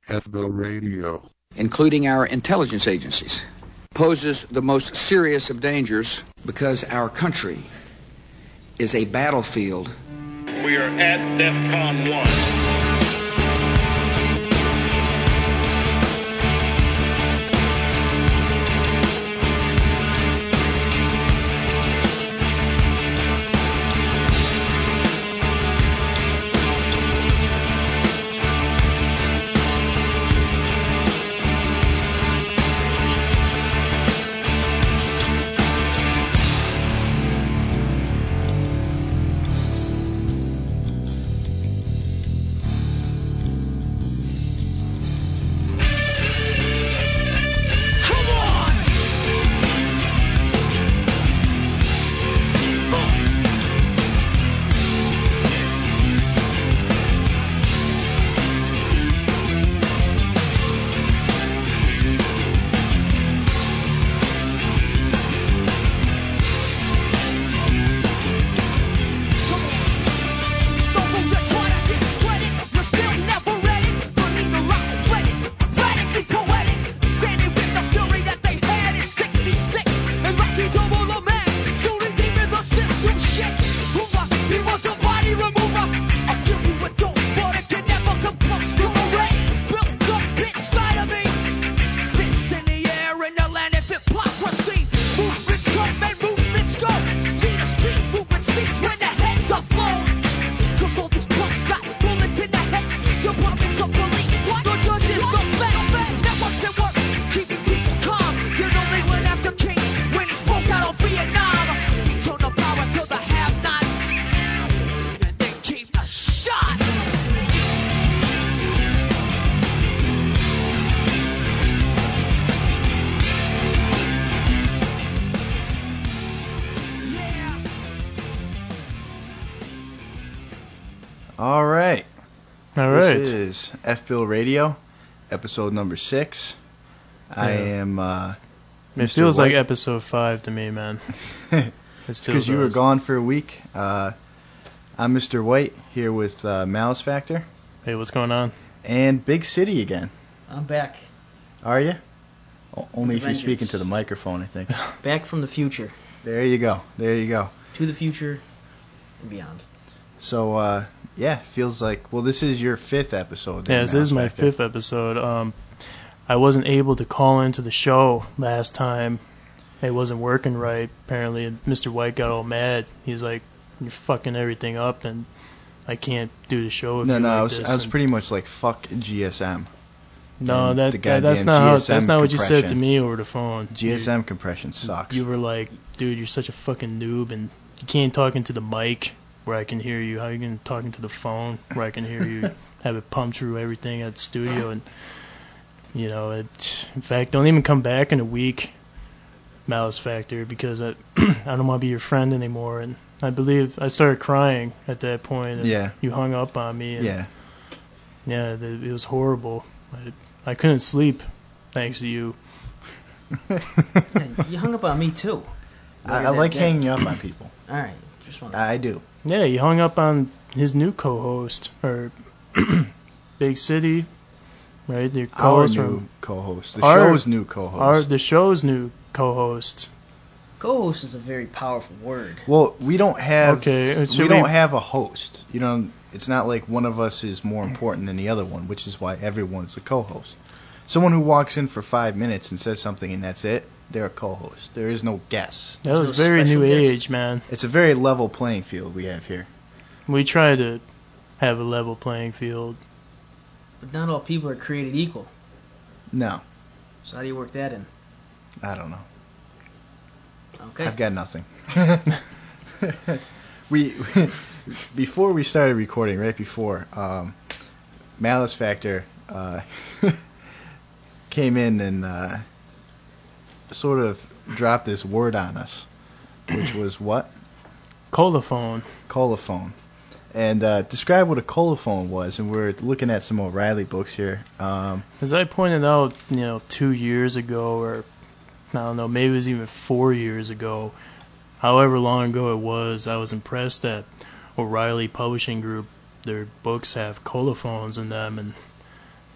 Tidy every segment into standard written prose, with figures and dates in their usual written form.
FBO Radio, including our intelligence agencies, poses the most serious of dangers because our country is a battlefield. We are at DEFCON 1. All right. This is FBO Radio, episode number 6. Yeah. I am It feels White. Like episode 5 to me, man. Because you were gone for a week. I'm Mr. White, here with Malice Factor. Hey, what's going on? And Big City again. I'm back. Are you? Only if you're speaking to the microphone, I think. Back from the future. There you go. There you go. To the future and beyond. So, yeah, feels like, well, this is your 5th episode. Yeah, this is my 5th episode. I wasn't able to call into the show last time. It wasn't working right, apparently. And Mr. White got all mad. He's like, you're fucking everything up, and I can't do the show with you like I this. was pretty much like, fuck GSM. No, that's not what you said to me over the phone. GSM compression sucks. You were like, dude, you're such a fucking noob, and you can't talk into the mic where I can hear you. How are you going to talk into the phone where I can hear you? Have it pump through everything at the studio, and you know, in fact, don't even come back in a week, Malice Factor, because I don't want to be your friend anymore. And I believe I started crying at that point. And yeah. You hung up on me. And yeah. Yeah, it was horrible. I couldn't sleep thanks to you. You hung up on me too. I like hanging up on people. All right, just want. I do. Yeah, you hung up on his new co-host, or Big City. Right, your co-host. Our new co-host. The show's new co-host. The show's new co-host. Co-host is a very powerful word. Well, we don't have. We don't have a host. You know, it's not like one of us is more important than the other one, which is why everyone's a co-host. Someone who walks in for 5 minutes and says something and that's it, they're a co-host. There is no guest. That was very new age, man. It's a very level playing field we have here. We try to have a level playing field. But not all people are created equal. No. So how do you work that in? I don't know. Okay. I've got nothing. Before we started recording, right before, Malice Factor came in and sort of dropped this word on us, which was what? Colophone. Colophone. And describe what a colophone was, and we're looking at some O'Reilly books here. As I pointed out, 2 years ago, or I don't know, maybe it was even 4 years ago, however long ago it was, I was impressed that O'Reilly Publishing Group, their books have colophones in them, and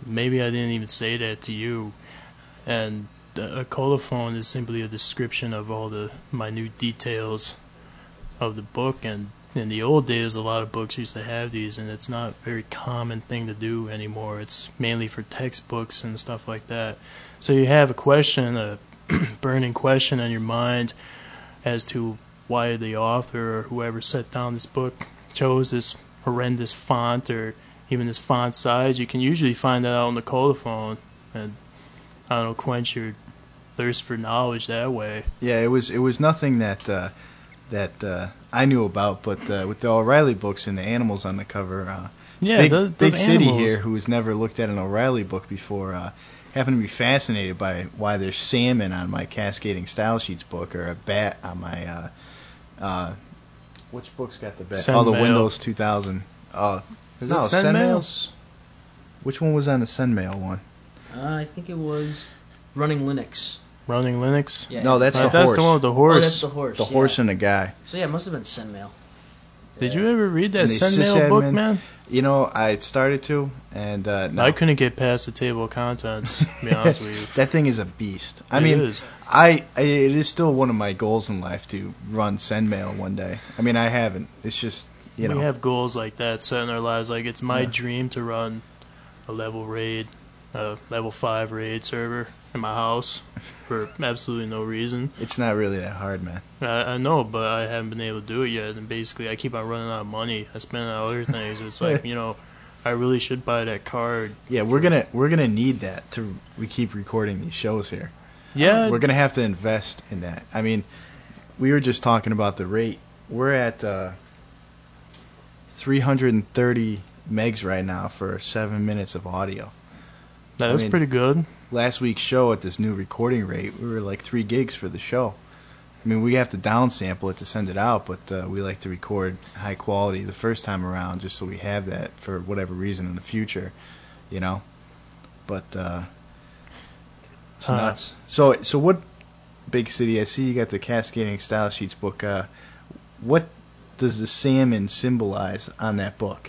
maybe I didn't even say that to you. And a colophon is simply a description of all the minute details of the book. And in the old days, a lot of books used to have these, and it's not a very common thing to do anymore. It's mainly for textbooks and stuff like that. So you have a question, a burning question on your mind as to why the author or whoever set down this book chose this horrendous font or even this font size. You can usually find that out on the colophon, and I don't know, quench your thirst for knowledge that way. Yeah, it was nothing that I knew about, but with the O'Reilly books and the animals on the cover, Big City here, who has never looked at an O'Reilly book before, happened to be fascinated by why there's salmon on my Cascading Style Sheets book, or a bat on my which book's got the bat? Send the Mail. Windows 2000. Is no, it Send Mail? Mail's. Which one was on the Send Mail one? I think it was Running Linux. Running Linux? Yeah, No, that's the horse. That's the one with the horse. Oh, that's the horse. The horse and the guy. So yeah, it must have been SendMail. Did you ever read that And the Send Mail book, sysadmin- man? You know, I started to, and no. I couldn't get past the table of contents, to be honest with you. That thing is a beast. I It mean, is. it is still one of my goals in life to run SendMail one day. I mean, I haven't. It's just, you know. We have goals like that set in our lives. Like, it's my Yeah. dream to run a level 5 raid server in my house for absolutely no reason. It's not really that hard, man. I know, but I haven't been able to do it yet. And basically, I keep on running out of money. I spend it on other things. It's like, you know, I really should buy that card. Yeah, we're gonna need that we keep recording these shows here. Yeah. We're gonna have to invest in that. I mean, we were just talking about the rate. We're at 330 megs right now for 7 minutes of audio. That's pretty good. Last week's show at this new recording rate, we were like 3 gigs for the show. I mean, we have to downsample it to send it out, but we like to record high quality the first time around just so we have that for whatever reason in the future, you know. But it's nuts. So what, Big City? I see you got the Cascading Style Sheets book. What does the salmon symbolize on that book?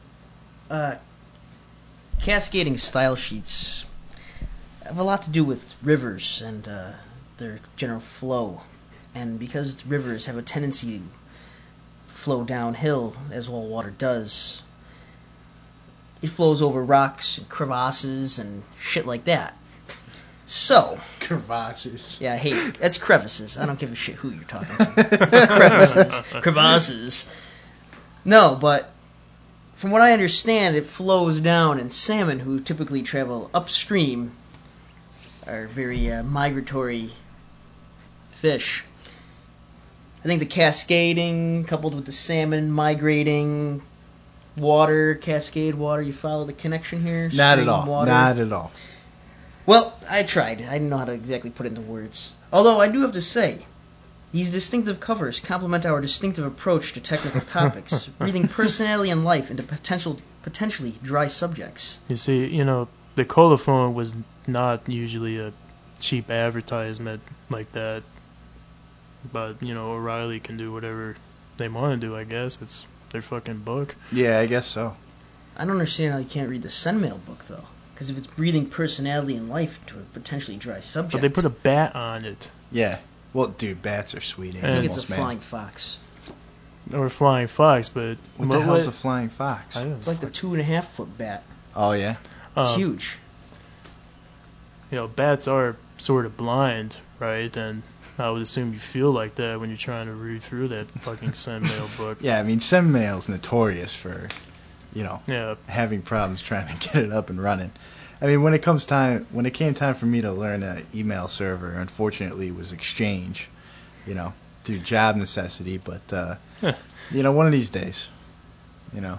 Cascading Style Sheets have a lot to do with rivers and their general flow. And because rivers have a tendency to flow downhill, as all water does, it flows over rocks and crevasses and shit like that. So... Crevasses. Yeah, hey, that's crevices. I don't give a shit who you're talking to. Crevasses. No, but from what I understand, it flows down, and salmon, who typically travel upstream, are very migratory fish. I think the cascading, coupled with the salmon migrating, water, cascade water, you follow the connection here? Not at Stream all. water. Not at all. Well, I tried. I didn't know how to exactly put it into words. Although I do have to say, these distinctive covers complement our distinctive approach to technical topics, breathing personality and life into potentially dry subjects. You see, you know, the colophon was not usually a cheap advertisement like that. But, you know, O'Reilly can do whatever they want to do, I guess. It's their fucking book. Yeah, I guess so. I don't understand how you can't read the SendMail book, though. Because if it's breathing personality and life into a potentially dry subject... But they put a bat on it. Yeah. Well, dude, bats are sweet I think it's a flying fox. Or a flying fox, but... What the hell's a flying fox? It's like the 2.5-foot bat. Oh, yeah? It's huge. You know, bats are sort of blind, right? And I would assume you feel like that when you're trying to read through that fucking SendMail book. Yeah, I mean, SendMail's notorious for, you know, having problems trying to get it up and running. I mean, when it came time for me to learn an email server, unfortunately, it was Exchange, you know, through job necessity. But, you know, one of these days, you know.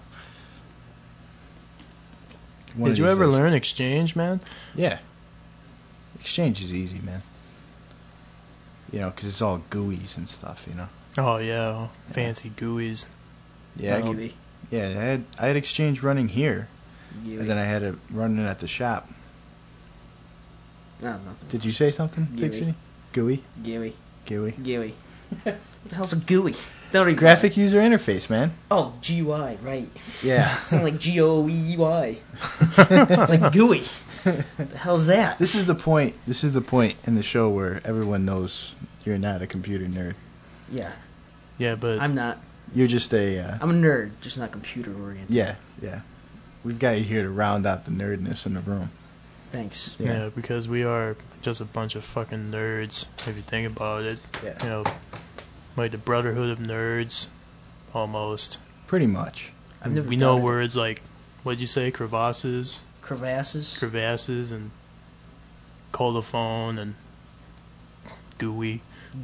Did you ever learn Exchange, man? Yeah. Exchange is easy, man. You know, because it's all GUIs and stuff, you know. Oh, yeah. Fancy GUIs. Yeah, I had Exchange running here. And then I had it running at the shop. No, nothing. Did you say something, Big City? GUI? GUI. GUI. GUI. What the hell's a GUI? Graphic user interface, man. Oh, GUI, right. Yeah. Sound like GOEY. It's like GUI. What the hell's that? This is the point in the show where everyone knows you're not a computer nerd. Yeah. Yeah, but I'm not. You're just a... I'm a nerd, just not computer-oriented. Yeah. We've got you here to round out the nerdness in the room. Thanks. Yeah, because we are just a bunch of fucking nerds, if you think about it. Yeah. You know, like the Brotherhood of Nerds, almost. Pretty much. We know words like, what'd you say, crevasses, and colophone, and GUI.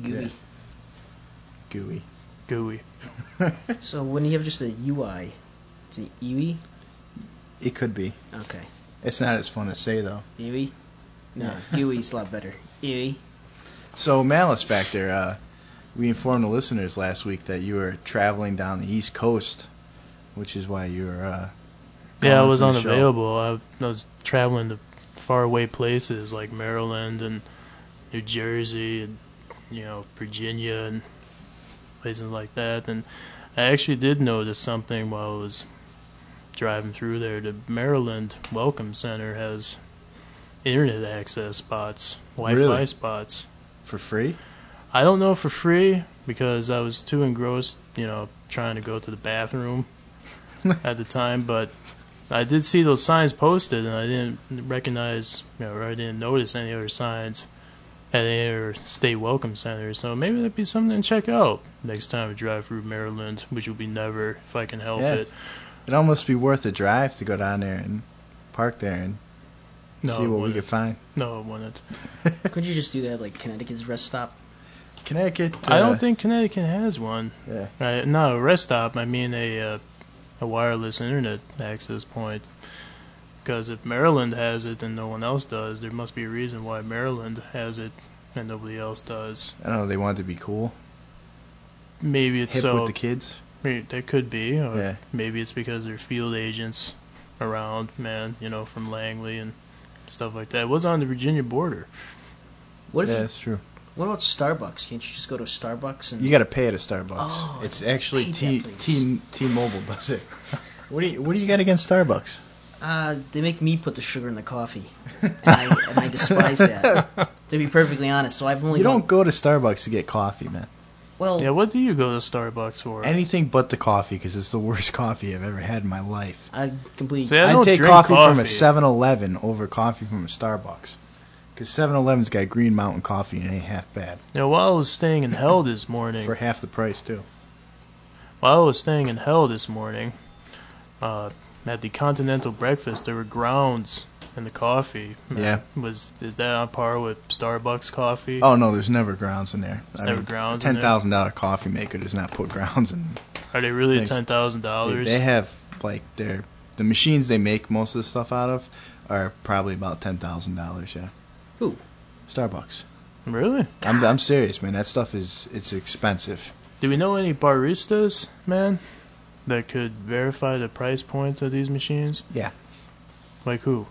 GUI. So when you have just a UI, it's a UI? It could be. Okay. It's not as fun to say, though. UI? No, GUI's a lot better. UI. So, Malice Factor, we informed the listeners last week that you were traveling down the East Coast, which is why you were I was unavailable. I was traveling to faraway places like Maryland and New Jersey and, Virginia and places like that. And I actually did notice something while I was driving through there. The Maryland Welcome Center has internet access spots, Wi-Fi spots. For free? I don't know for free because I was too engrossed, trying to go to the bathroom at the time. But I did see those signs posted, and I didn't recognize, or I didn't notice any other signs at any other state welcome centers. So maybe that'd be something to check out next time I drive through Maryland, which will be never if I can help it. It'd almost be worth a drive to go down there and park there and see what we could find. No, it wouldn't. Couldn't you just do that like Connecticut's rest stop? Connecticut? I don't think Connecticut has one. Yeah. No, a rest stop. I mean a wireless internet access point. Because if Maryland has it and no one else does, there must be a reason why Maryland has it and nobody else does. I don't know. They want it to be cool. Maybe it's hip so. with the kids. That could be. Or maybe it's because there are field agents around, from Langley and stuff like that. It was on the Virginia border. That's true. What about Starbucks? Can't you just go to Starbucks and... You got to pay at a Starbucks. Oh, it's actually T-Mobile does it. What do you got against Starbucks? They make me put the sugar in the coffee, and I despise that. To be perfectly honest, so I've only. You don't go to Starbucks to get coffee, man. Well, yeah. What do you go to Starbucks for? Anything but the coffee, because it's the worst coffee I've ever had in my life. I completely. See, I'd take coffee from a 7-Eleven over coffee from a Starbucks. Because 7-Eleven's got Green Mountain coffee and it ain't half bad. While I was staying in hell this morning... For half the price, too. While I was staying in hell this morning, at the Continental Breakfast, there were grounds in the coffee. Yeah. Is that on par with Starbucks coffee? Oh, no, there's never grounds in there. There's never grounds in there? A $10,000 coffee maker does not put grounds in. Are they really $10,000? They have, the machines they make most of the stuff out of are probably about $10,000, yeah. Who? Starbucks. Really? I'm serious, man. That stuff it's expensive. Do we know any baristas, man, that could verify the price points of these machines? Yeah. Like who?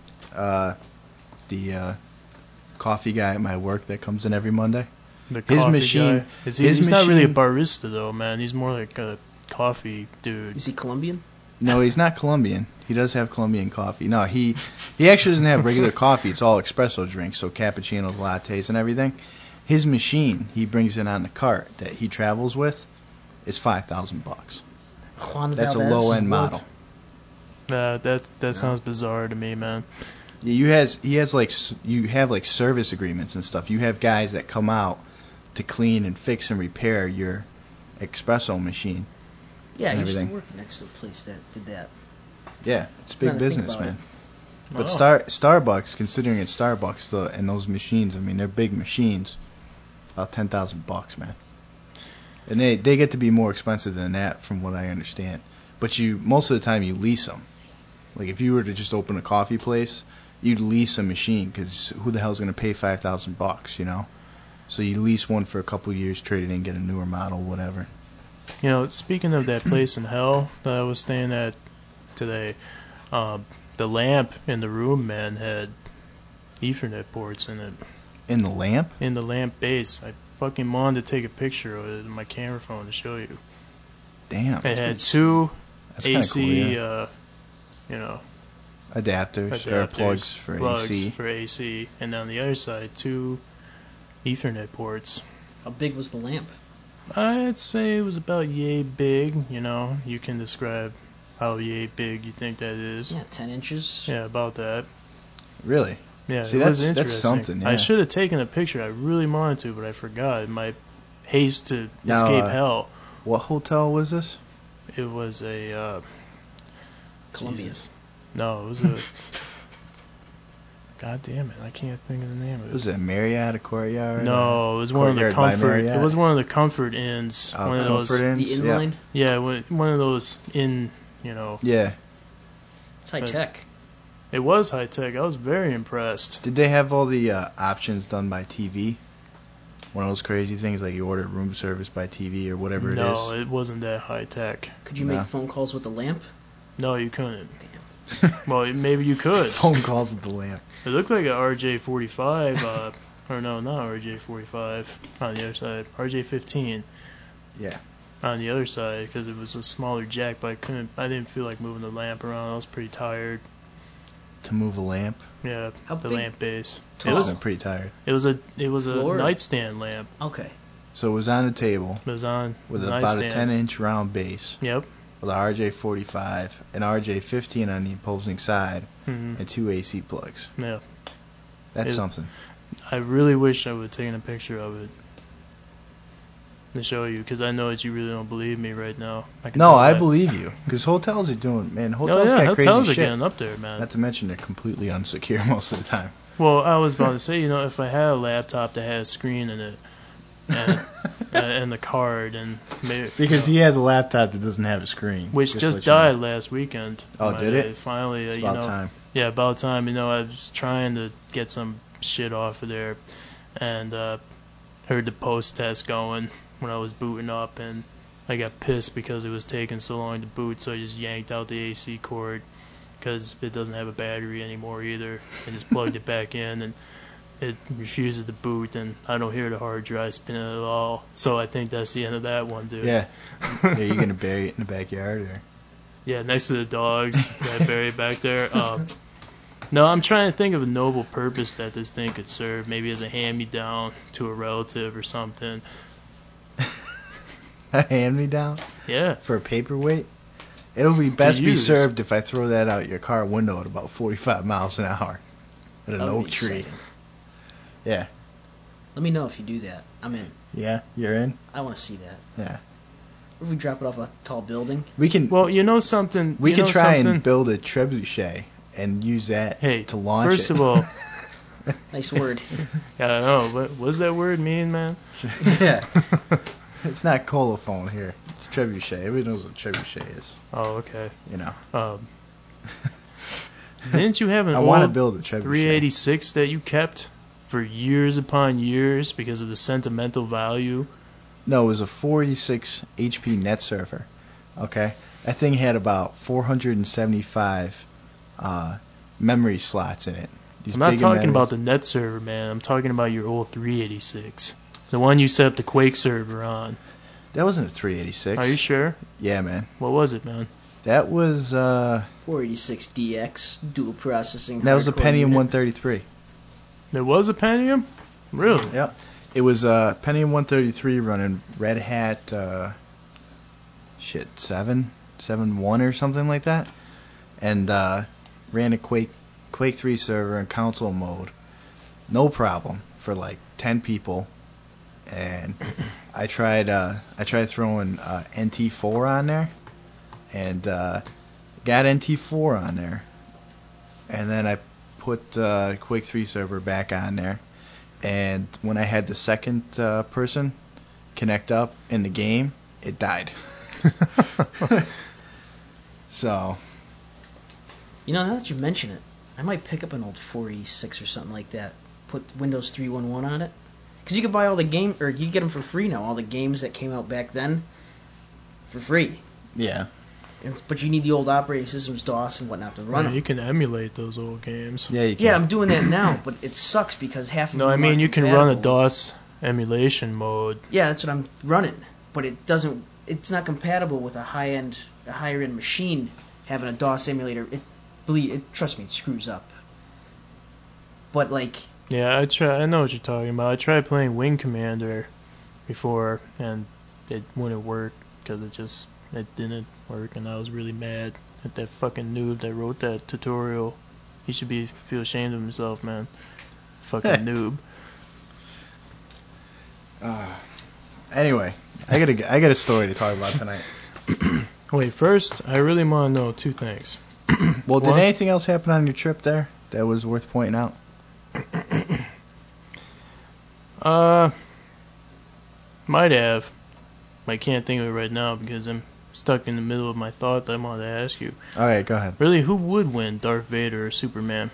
The coffee guy at my work that comes in every Monday. His machine. He's not really a barista though, man. He's more like a coffee dude. Is he Colombian? No, he's not Colombian. He does have Colombian coffee. No, he actually doesn't have regular coffee. It's all espresso drinks, so cappuccinos, lattes, and everything. His machine, he brings in on the cart that he travels with, is $5,000. That's a low-end model. That sounds bizarre to me, man. Yeah, you have service agreements and stuff. You have guys that come out to clean and fix and repair your espresso machine. Yeah, I used to work next to a place that did that. Yeah, it's big business, man. But Starbucks, considering it's Starbucks, and those machines, I mean, they're big machines. About $10,000, man. And they get to be more expensive than that, from what I understand. But most of the time you lease them. Like if you were to just open a coffee place, you'd lease a machine because who the hell's going to pay $5,000, you know? So you lease one for a couple of years, trade it in, get a newer model, whatever. Speaking of that place in hell that I was staying at today, the lamp in the room, man, had Ethernet ports in it. In the lamp? In the lamp base. fucking wanted to take a picture of it in my camera phone to show you. Damn. It had two AC, cool, yeah. Adapters or plugs for AC. And on the other side, two Ethernet ports. How big was the lamp? I'd say it was about yay big. You can describe how yay big you think that is. Yeah, 10 inches. Yeah, about that. Really? Yeah, See, it was interesting. That's something, yeah. I should have taken a picture. I really wanted to, but I forgot. In my haste to escape hell. What hotel was this? It was a... Columbia. No, it was a... God damn it! I can't think of the name of it. Was it Marriott, a Courtyard? No, it was one of the comfort. It was one of the comfort inns. One of those. Inns? The inn line. Yeah, one of those inn. Yeah. It's high tech. It was high tech. I was very impressed. Did they have all the options done by TV? One of those crazy things like you order room service by TV or whatever it is. No, it wasn't that high tech. Could you make phone calls with the lamp? No, you couldn't. Well, maybe you could. Phone calls with the lamp. It looked like a RJ45, or no, not RJ45 on the other side. RJ15. Yeah. On the other side, because it was a smaller jack, but I didn't feel like moving the lamp around. I was pretty tired. To move a lamp? Yeah, the lamp base. I was pretty tired. It was a nightstand lamp. Okay. So it was on the table. It was on with about a 10-inch round base. Yep. With an RJ45, an RJ15 on the opposing side, mm-hmm. and two AC plugs. Yeah. That's something. I really wish I would have taken a picture of it to show you, because I know that you really don't believe me right now. I believe you, because hotels are doing, man, hotels got crazy hotels shit. Are getting up there, man. Not to mention they're completely unsecure most of the time. Well, I was about to say, if I had a laptop that had a screen in it, and the card, and maybe, because he has a laptop that doesn't have a screen, which just died last weekend. Oh, did it? Finally, it's about time. Yeah, about time. I was trying to get some shit off of there, and heard the post test going when I was booting up, and I got pissed because it was taking so long to boot, so I just yanked out the AC cord because it doesn't have a battery anymore either, and just plugged it back in, and it refuses to boot, and I don't hear the hard drive spinning at all. So I think that's the end of that one, dude. Yeah. Are you going to bury it in the backyard? Or? Yeah, next to the dogs. I bury it back there. No, I'm trying to think of a noble purpose that this thing could serve, maybe as a hand-me-down to a relative or something. A hand-me-down? Yeah. For a paperweight? It'll be best be served if I throw that out your car window at about 45 miles an hour at an oak tree. Exciting. Yeah. Let me know if you do that. I'm in. Yeah, you're in? I want to see that. Yeah. Or if we drop it off a tall building. We can. Well, something. We can try and build a trebuchet and use that to launch it. First of all. Nice word. I don't know. What does that word mean, man? Yeah. It's not colophone here. It's trebuchet. Everybody knows what trebuchet is. Oh, okay. Didn't you have an old build a trebuchet. 386 that you kept for years upon years because of the sentimental value? No, it was a 486 HP Net Surfer. Okay? That thing had about 475 memory slots in it. I'm not talking about the Net Server, man. I'm talking about your old 386. The one you set up the Quake server on. That wasn't a 386. Are you sure? Yeah, man. What was it, man? That was 486DX dual processing. That was a Pentium 133. There was a Pentium? Really? Yeah. It was a Pentium 133 running Red Hat 7.1 or something like that. And ran a Quake 3 server in console mode. No problem for like 10 people. And I tried throwing NT4 on there, and got NT4 on there, and then I put Quake 3 server back on there, and when I had the second person connect up in the game, it died. So, now that you mention it, I might pick up an old 486 or something like that. Put Windows 3.11 on it. Because you could buy all the game, or you get them for free now. All the games that came out back then, for free. Yeah. But you need the old operating systems, DOS and whatnot, to run them. You can emulate those old games. Yeah, you can. Yeah, I'm doing that now, but it sucks because half of them. No, I mean you can run a DOS emulation mode. Yeah, that's what I'm running. But it doesn't. It's not compatible with a higher end machine having a DOS emulator. Trust me, it screws up. But like. Yeah, I know what you're talking about. I tried playing Wing Commander before, and it wouldn't work because it didn't work, and I was really mad at that fucking noob that wrote that tutorial. He should feel ashamed of himself, man. Fucking noob. Anyway, I got a story to talk about tonight. Wait, first, I really want to know two things. Well, did anything else happen on your trip there that was worth pointing out? Might have. I can't think of it right now because I'm stuck in the middle of my thought that I wanted to ask you. All right, go ahead. Really, who would win, Darth Vader or Superman?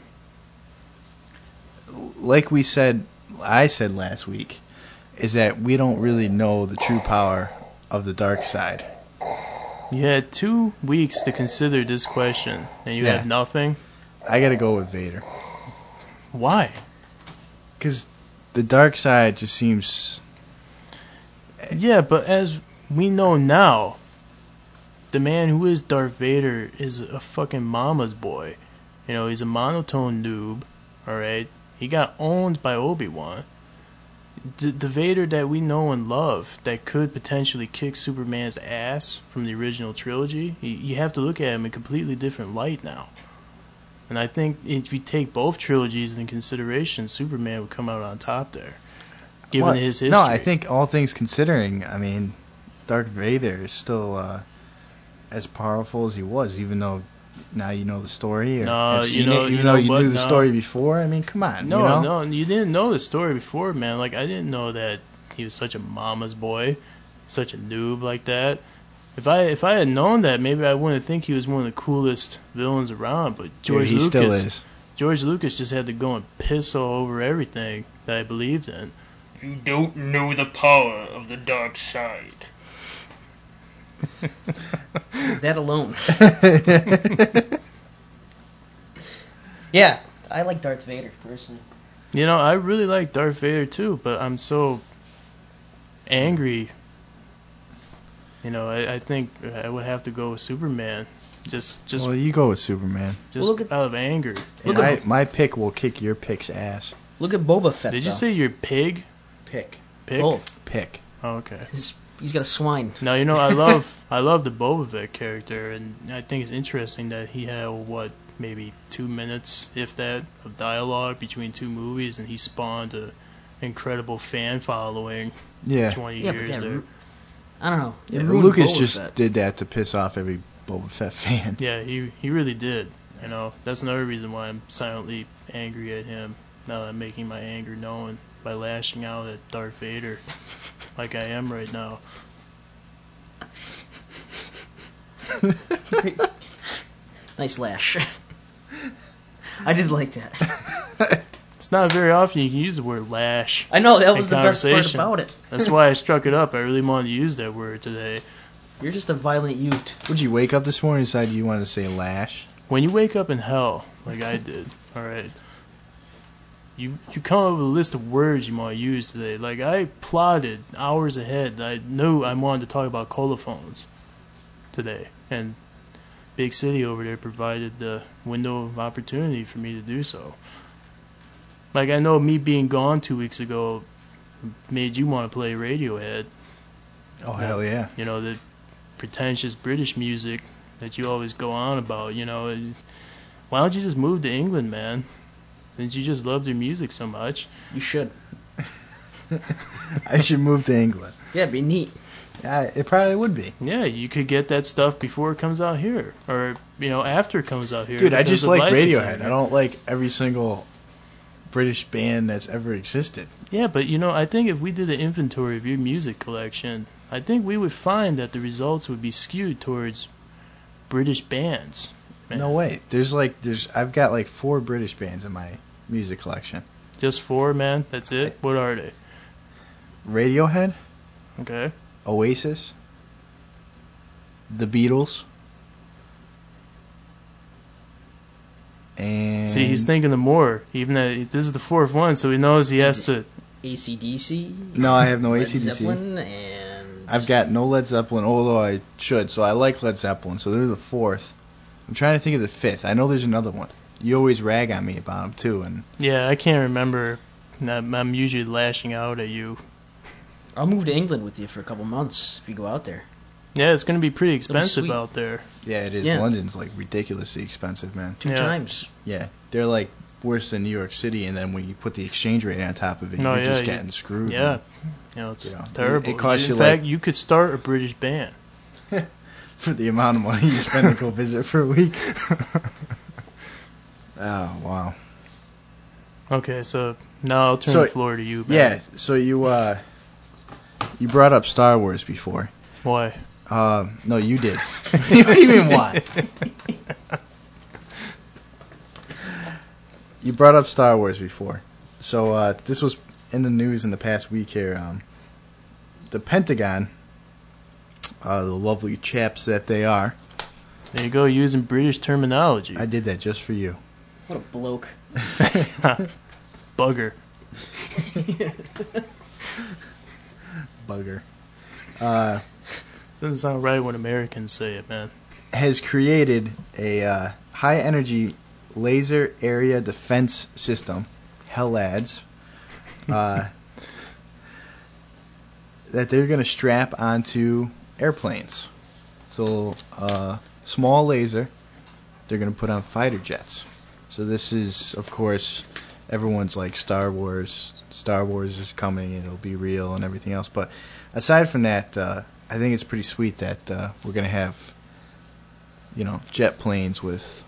Like I said last week, is that we don't really know the true power of the dark side. You had 2 weeks to consider this question, and you had nothing? I gotta go with Vader. Why? Because the dark side just seems... Yeah, but as we know now, the man who is Darth Vader is a fucking mama's boy. You know, he's a monotone noob, alright? He got owned by Obi-Wan. The Vader that we know and love that could potentially kick Superman's ass from the original trilogy, you have to look at him in a completely different light now. And I think if you take both trilogies into consideration, Superman would come out on top there, given his history. No, I think all things considering, I mean, Darth Vader is still as powerful as he was, even though now you know the story, or have seen it, even though you knew the story before. I mean, come on. No, you didn't know the story before, man. Like, I didn't know that he was such a mama's boy, such a noob like that. If I had known that, maybe I wouldn't think he was one of the coolest villains around. But George Lucas just had to go and piss all over everything that I believed in. You don't know the power of the dark side. That alone. Yeah, I like Darth Vader personally. You know, I really like Darth Vader too, but I'm so angry. You know, I think I would have to go with Superman. Well, you go with Superman. Just out of anger. My pick will kick your pick's ass. Look at Boba Fett. Did you say your pig? Pick. Both. Pick. Oh, okay. He's got a swine. Now, you know, I love the Boba Fett character, and I think it's interesting that he had, maybe 2 minutes, if that, of dialogue between 2 movies, and he spawned an incredible fan following 20 years there. I don't know. Yeah, Lucas just did that to piss off every Boba Fett fan. Yeah, he really did. You know, that's another reason why I'm silently angry at him, now that I'm making my anger known by lashing out at Darth Vader. Like I am right now. Nice lash. I did like that. It's not very often you can use the word lash. I know, that was the best part about it. That's why I struck it up. I really wanted to use that word today. You're just a violent youth. Would you wake up this morning and decide you wanted to say lash? When you wake up in hell, like I did, alright, you come up with a list of words you want to use today. Like, I plotted hours ahead. I knew I wanted to talk about colophones today. And Big City over there provided the window of opportunity for me to do so. Like, I know me being gone 2 weeks ago made you want to play Radiohead. Oh, hell yeah. You know, the pretentious British music that you always go on about, you know. Why don't you just move to England, man? Since you just love their music so much. You should. I should move to England. Yeah, it'd be neat. It probably would be. Yeah, you could get that stuff before it comes out here. Or, you know, after it comes out here. Dude, I just like Radiohead. I don't like every single British band that's ever existed. Yeah, but, you know, I think if we did an inventory of your music collection, I think we would find that the results would be skewed towards British bands. Man. No way. I've got like 4 British bands in my music collection. Just 4, man? That's it? What are they? Radiohead. Okay. Oasis. The Beatles. And see, he's thinking of more. Even that this is the 4th one, so he knows he has to AC/DC? No, I have no Led AC/DC. Zeppelin and... I've got no Led Zeppelin, although I should, so I like Led Zeppelin, so they're the fourth. I'm trying to think of the fifth. I know there's another one. You always rag on me about them, too. And yeah, I can't remember. I'm usually lashing out at you. I'll move to England with you for a couple months if you go out there. Yeah, it's going to be pretty expensive out there. Yeah, it is. Yeah. London's like ridiculously expensive, man. Two times. Yeah, they're like worse than New York City, and then when you put the exchange rate on top of it, you're just getting screwed. Yeah, man. It's terrible. It costs In fact, you could start a British band. For the amount of money you spend to go visit for a week. Oh, wow. Okay, so now I'll turn the floor to you, Ben. Yeah, so you brought up Star Wars before. Why? No, you did. What do you mean why? You brought up Star Wars before. So this was in the news in the past week here. The Pentagon, the lovely chaps that they are. There you go, using British terminology. I did that just for you. What a bloke. Bugger. Bugger. Doesn't sound right when Americans say it, man. Has created a high-energy laser area defense system, HELADS, that they're going to strap onto airplanes. So, small laser, they're going to put on fighter jets. So this is, of course, everyone's like Star Wars is coming, and it'll be real and everything else. But aside from that, I think it's pretty sweet that we're going to have, jet fighters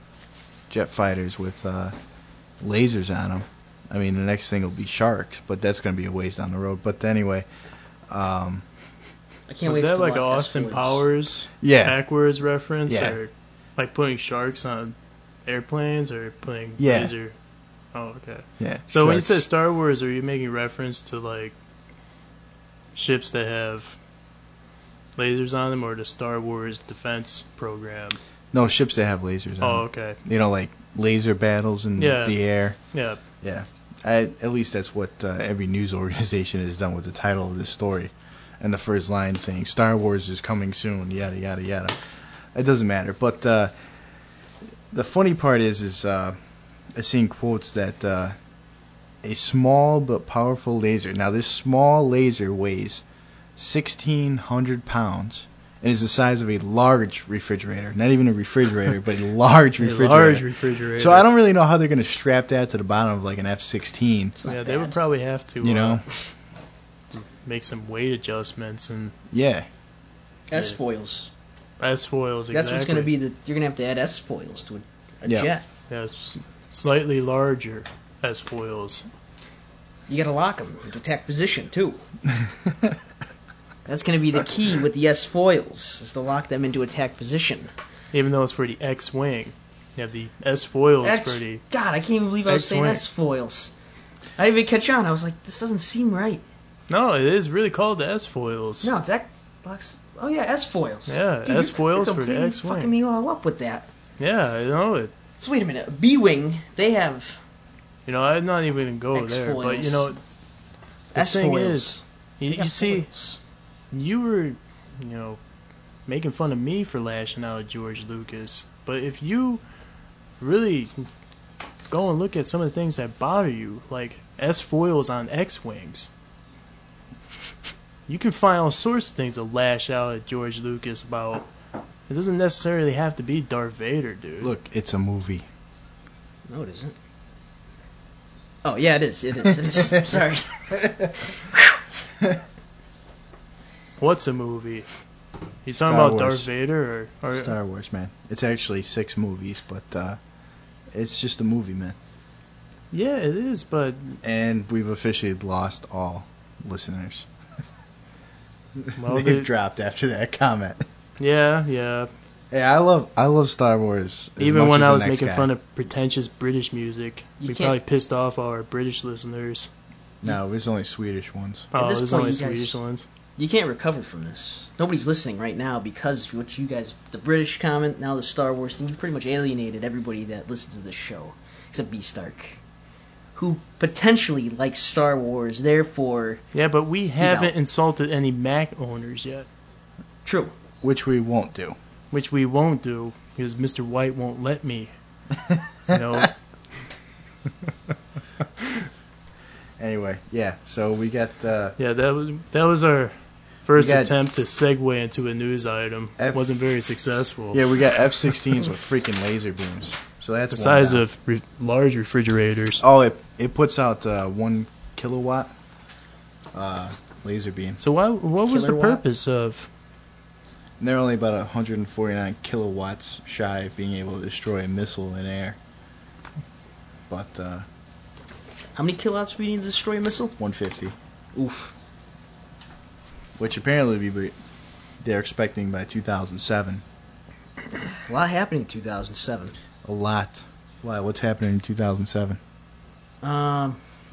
with lasers on them. I mean, the next thing will be sharks, but that's going to be a ways down the road. But anyway, I can't was wait that to like watch an Austin Powers backwards reference? Yeah. Or like putting sharks on airplanes or putting laser? Oh, okay. Yeah. So when you say Star Wars, are you making reference to like ships that have lasers on them, or the Star Wars defense program? No, ships that have lasers on them. Oh, okay. Like laser battles in the air. Yeah. Yeah. At least that's what every news organization has done with the title of this story. And the first line saying, Star Wars is coming soon, yada, yada, yada. It doesn't matter. But the funny part is I've seen quotes that a small but powerful laser. Now, this small laser weighs 1,600 pounds and is the size of a large refrigerator. Not even a refrigerator, but a large refrigerator. So I don't really know how they're going to strap that to the bottom of like an F-16. Yeah, they would probably have to, make some weight adjustments and S-foils. S-foils, exactly. That's what's going to be you're going to have to add S-foils to a jet. Yeah, slightly larger S-foils. You got to lock them into attack position too. That's going to be the key with the S-foils, is to lock them into attack position. Even though it's for the X-wing. You have the S-foils for the... God, I can't even believe I was saying S-foils. I didn't even catch on. I was like, this doesn't seem right. No, it is really called the S-foils. No, it's S-foils. Yeah, S-foils for the X-wing. You're fucking me all up with that. Yeah, I know it. So wait a minute. B-wing, they have... I'm not even going to go there, but, the thing is, you see, you were, making fun of me for lashing out at George Lucas, but if you really go and look at some of the things that bother you, like S-foils on X-wings, you can find all sorts of things to lash out at George Lucas about. It doesn't necessarily have to be Darth Vader, dude. Look, it's a movie. No, it isn't. Oh, yeah, it is. It is. Sorry. What's a movie? You talking about Darth Vader or Star Wars, man? It's actually 6 movies, but it's just a movie, man. Yeah, it is, but... And we've officially lost all listeners. Well, They've dropped after that comment. Yeah. Hey, I love Star Wars. Even when I was making fun of pretentious British music, we probably pissed off all our British listeners. No, there's only Swedish ones. Oh, there's only Swedish ones. You can't recover from this. Nobody's listening right now because what you guys, the British comment, now the Star Wars thing, you've pretty much alienated everybody that listens to this show, except B. Stark. who potentially likes Star Wars, therefore... Yeah, but we haven't insulted any Mac owners yet. True. Which we won't do. Which we won't do, because Mr. White won't let me. You know? Anyway, yeah, so we got... yeah, that was our first attempt to segue into a news item. Wasn't very successful. Yeah, we got F-16s with freaking laser beams. So that's the size of large refrigerators. Oh, it puts out 1 kilowatt laser beam. So what was the purpose of... And they're only about 149 kilowatts shy of being able to destroy a missile in air. But, how many kilowatts do we need to destroy a missile? 150. Oof. Which apparently they're expecting by 2007. A lot happened in 2007. A lot. Why? What's happening in 2007? I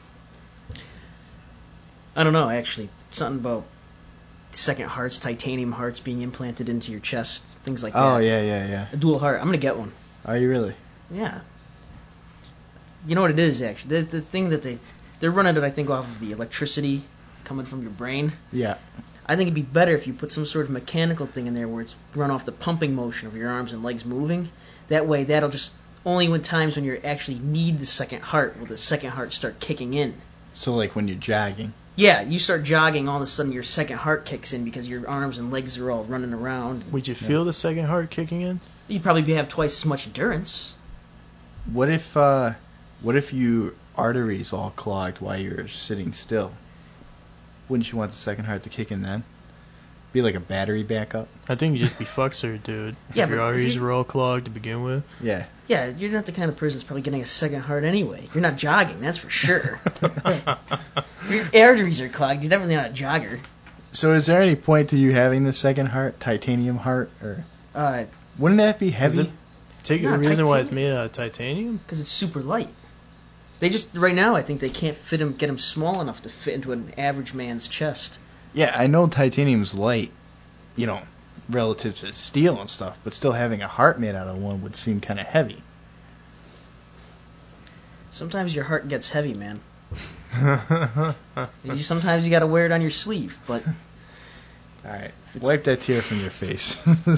don't know, actually. Something about second hearts, titanium hearts being implanted into your chest, things like that. Oh, yeah. A dual heart. I'm going to get one. Are you really? Yeah. You know what it is, actually? The thing that they're running it, I think, off of the electricity coming from your brain. Yeah. I think it'd be better if you put some sort of mechanical thing in there where it's run off the pumping motion of your arms and legs moving. That way, that'll just... Only when times when you actually need the second heart will the second heart start kicking in. So, like when you're jogging? Yeah, you start jogging, all of a sudden your second heart kicks in because your arms and legs are all running around. Would you feel the second heart kicking in? You'd probably have twice as much endurance. What if your arteries all clogged while you're sitting still? Wouldn't you want the second heart to kick in then? Be like a battery backup? I think you'd just be fucked, dude. Yeah, if your arteries were all clogged to begin with. Yeah. Yeah, you're not the kind of person that's probably getting a second heart anyway. You're not jogging, that's for sure. Your arteries are clogged. You're definitely not a jogger. So is there any point to you having the second heart, titanium heart, or wouldn't that be heavy? Take the reason why it's made out of titanium? Because it's super light. They just right now I think they can't get him small enough to fit into an average man's chest. Yeah, I know titanium's light, you know, relative to steel and stuff, but still having a heart made out of one would seem kind of heavy. Sometimes your heart gets heavy, man. Sometimes you got to wear it on your sleeve, but... All right, wipe that tear from your face.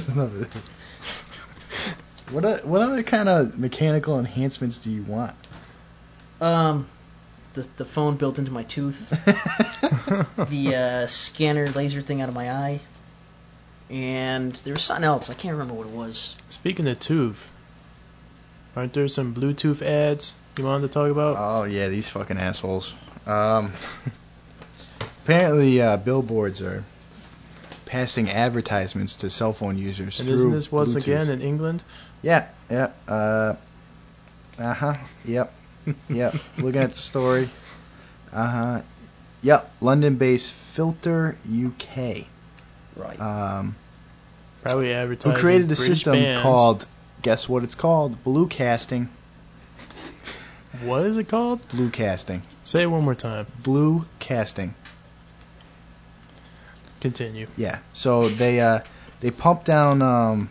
What other kind of mechanical enhancements do you want? The phone built into my tooth, the scanner laser thing out of my eye, and there was something else. I can't remember what it was. Speaking of tooth, aren't there some Bluetooth ads you wanted to talk about? Oh, yeah, these fucking assholes. Apparently, billboards are passing advertisements to cell phone users and through isn't this once Bluetooth. Again in England? Yeah. Yep. Looking at the story. Yep. London-based Filter UK. Right. Probably advertising. Who created a British system bands. called, guess what it's called? Blue casting. What is it called? Blue casting. Say it one more time. Blue casting. Continue. Yeah. So they pump down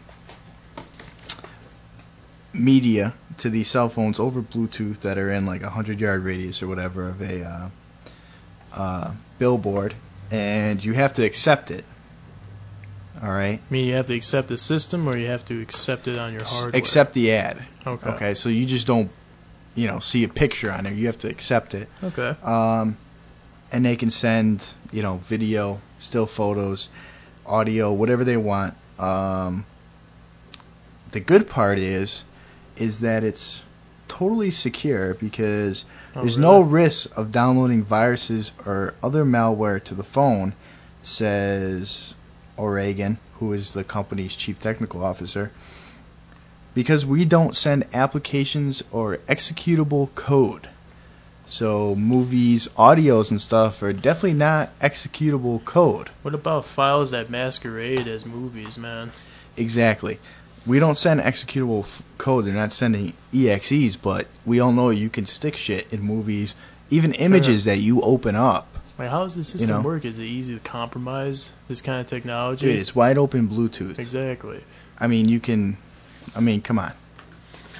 media to these cell phones over Bluetooth that are in like 100-yard radius or whatever of a billboard, and you have to accept it. All right. I mean, you have to accept the system, or you have to accept it on your hardware. Accept the ad. Okay. Okay. So you just don't, see a picture on there. You have to accept it. Okay. And they can send, video, still photos, audio, whatever they want. The good part is that it's totally secure because there's no risk of downloading viruses or other malware to the phone, says O'Regan, who is the company's chief technical officer, because we don't send applications or executable code. So movies, audios, and stuff are definitely not executable code. What about files that masquerade as movies, man? Exactly. We don't send executable code. They're not sending EXEs, but we all know you can stick shit in movies, even images that you open up. Wait, how does the system work? Is it easy to compromise this kind of technology? Dude, it's wide open Bluetooth. Exactly. I mean, come on.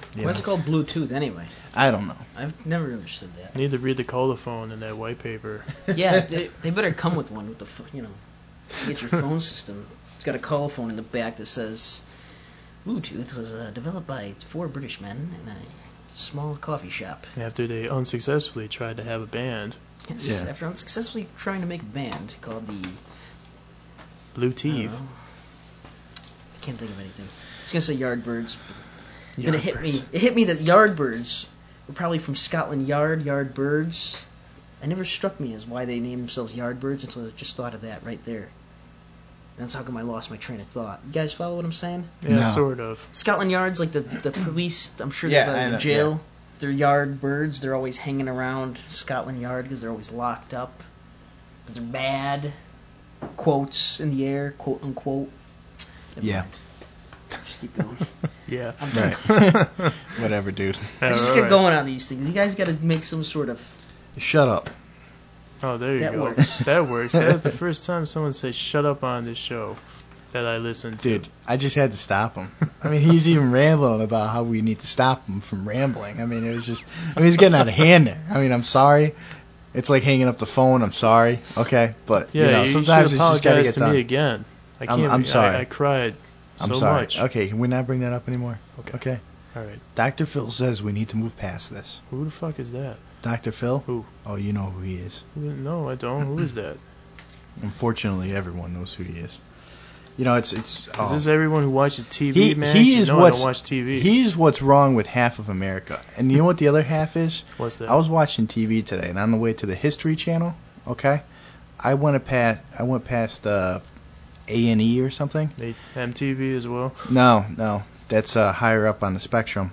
Why is it called Bluetooth anyway? I don't know. I've never understood that. You need to read the colophone in that white paper. Yeah, they better come with one with the get your phone system. It's got a colophone in the back that says Bluetooth was developed by 4 British men in a small coffee shop. After they unsuccessfully tried to have a band. Yes, after unsuccessfully trying to make a band called the Blue Teeth. I can't think of anything. I was gonna say Yardbirds, but then it hit me that Yardbirds were probably from Scotland Yard, Yardbirds. It never struck me as why they named themselves Yardbirds until I just thought of that right there. And that's how come I lost my train of thought. You guys follow what I'm saying? Yeah, no. Sort of. Scotland Yard's like the police. I'm sure they're in jail. Yeah. They're Yardbirds. They're always hanging around Scotland Yard because they're always locked up. Because they're bad. Quotes in the air, quote unquote. Never mind. Just keep going. Yeah. Right. Whatever, dude. I just get going on these things. You guys got to make some sort of... Shut up. Oh, there you that go. Works. That works. That was the first time someone said shut up on this show that I listened to. Dude, I just had to stop him. I mean, he's even rambling about how we need to stop him from rambling. I mean, it was just... I mean, he's getting out of hand there. I mean, I'm sorry. It's like hanging up the phone. I'm sorry. Okay? But, yeah, you sometimes should it's just got to apologize get to done. me again. I can't. I'm sorry. I cried I'm so sorry. much. Okay, can we not bring that up anymore? Okay. All right. Dr. Phil says we need to move past this. Who the fuck is that? Dr. Phil? Who? Oh, you know who he is. No, I don't. Who is that? Unfortunately, everyone knows who he is. You know, it's. Is this everyone who watches TV, man? He is I don't watch TV. He is what's wrong with half of America. And you know what the other half is? What's that? I was watching TV today, and on the way to the History Channel, okay, I went past A&E or something. MTV as well? No, that's higher up on the spectrum.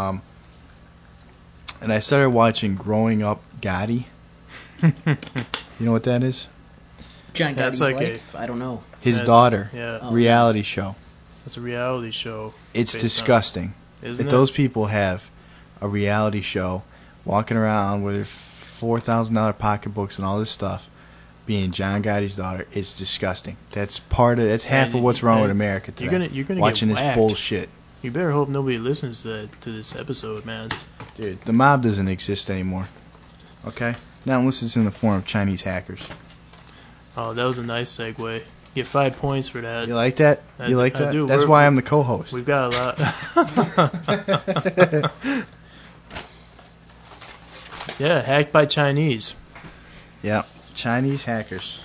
And I started watching Growing Up Gotti. You know what that is? John Gotti's life? I don't know. His daughter. Yeah. Reality show. It's a reality show. It's disgusting. Isn't it? Those people have a reality show walking around with their $4,000 pocketbooks and all this stuff being John Gotti's daughter. It's disgusting. That's half of what's wrong with America today. You're gonna watching get this whacked. bullshit. You better hope nobody listens to this episode, man. Dude, the mob doesn't exist anymore. Okay? Not unless it's in the form of Chinese hackers. Oh, that was a nice segue. You get 5 points for that. You like that? I do. That's why I'm the co-host. We've got a lot. Yeah, hacked by Chinese. Yeah, Chinese hackers.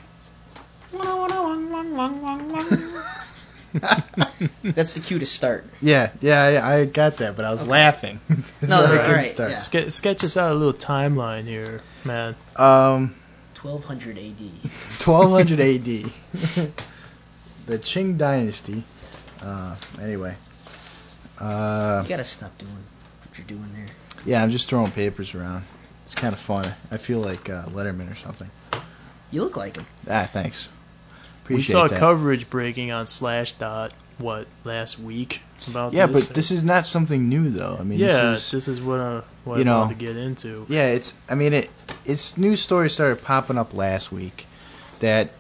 That's the cue to start. Yeah, I got that, but I was laughing. No, all right. Start. Yeah. Sketch us out a little timeline here, man. 1200 AD. 1200 AD. The Qing Dynasty. Anyway. You gotta stop doing what you're doing there. Yeah, I'm just throwing papers around. It's kind of fun. I feel like Letterman or something. You look like him. Thanks. We saw coverage breaking on Slashdot, last week about this? Yeah, but this is not something new, though. I mean, this is what I wanted to get into. Yeah, it's news stories started popping up last week that,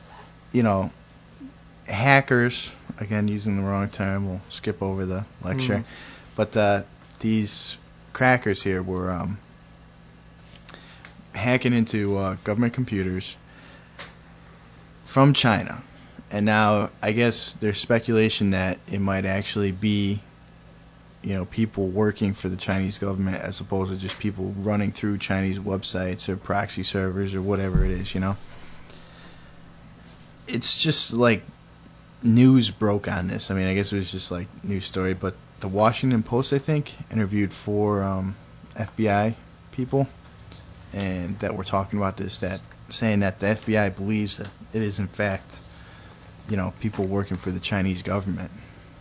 hackers, again, using the wrong term, we'll skip over the lecture, but these crackers here were hacking into government computers from China. And now, I guess there's speculation that it might actually be, people working for the Chinese government as opposed to just people running through Chinese websites or proxy servers or whatever it is, It's just like news broke on this. I mean, I guess it was just like news story, but the Washington Post, I think, interviewed 4 FBI people, and that were talking about this, saying that the FBI believes that it is in fact, people working for the Chinese government.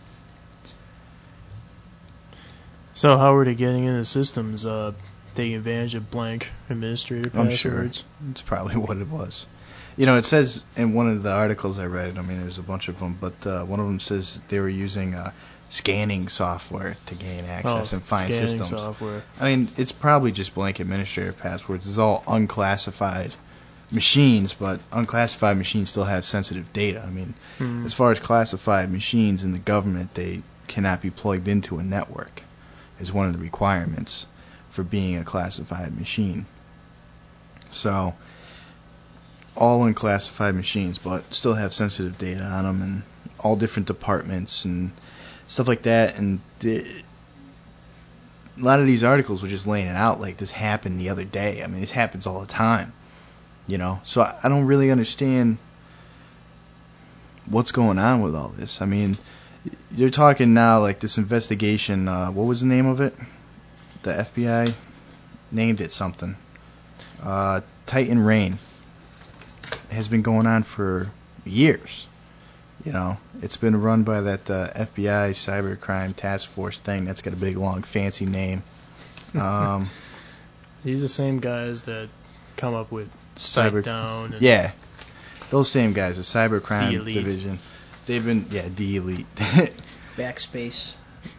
So how are they getting into systems? Taking advantage of blank administrator passwords? I'm sure it's probably what it was. It says in one of the articles I read, I mean, there's a bunch of them, but one of them says they were using scanning software to gain access and find systems. Software. I mean, it's probably just blank administrator passwords. It's all unclassified machines, but unclassified machines still have sensitive data. I mean, as far as classified machines in the government, they cannot be plugged into a network. is one of the requirements for being a classified machine. So, all unclassified machines, but still have sensitive data on them, and all different departments and stuff like that. And a lot of these articles were just laying it out like this happened the other day. I mean, this happens all the time, you know. So I don't really understand what's going on with all this. I mean, you're talking now like this investigation. What was the name of it? The FBI named it something. Titan Rain has been going on for years. You know, it's been run by that FBI cybercrime task force thing. That's got a big, long, fancy name. These are the same guys that come up with Down. And yeah, those same guys, the cybercrime division. They've been, the elite. Backspace.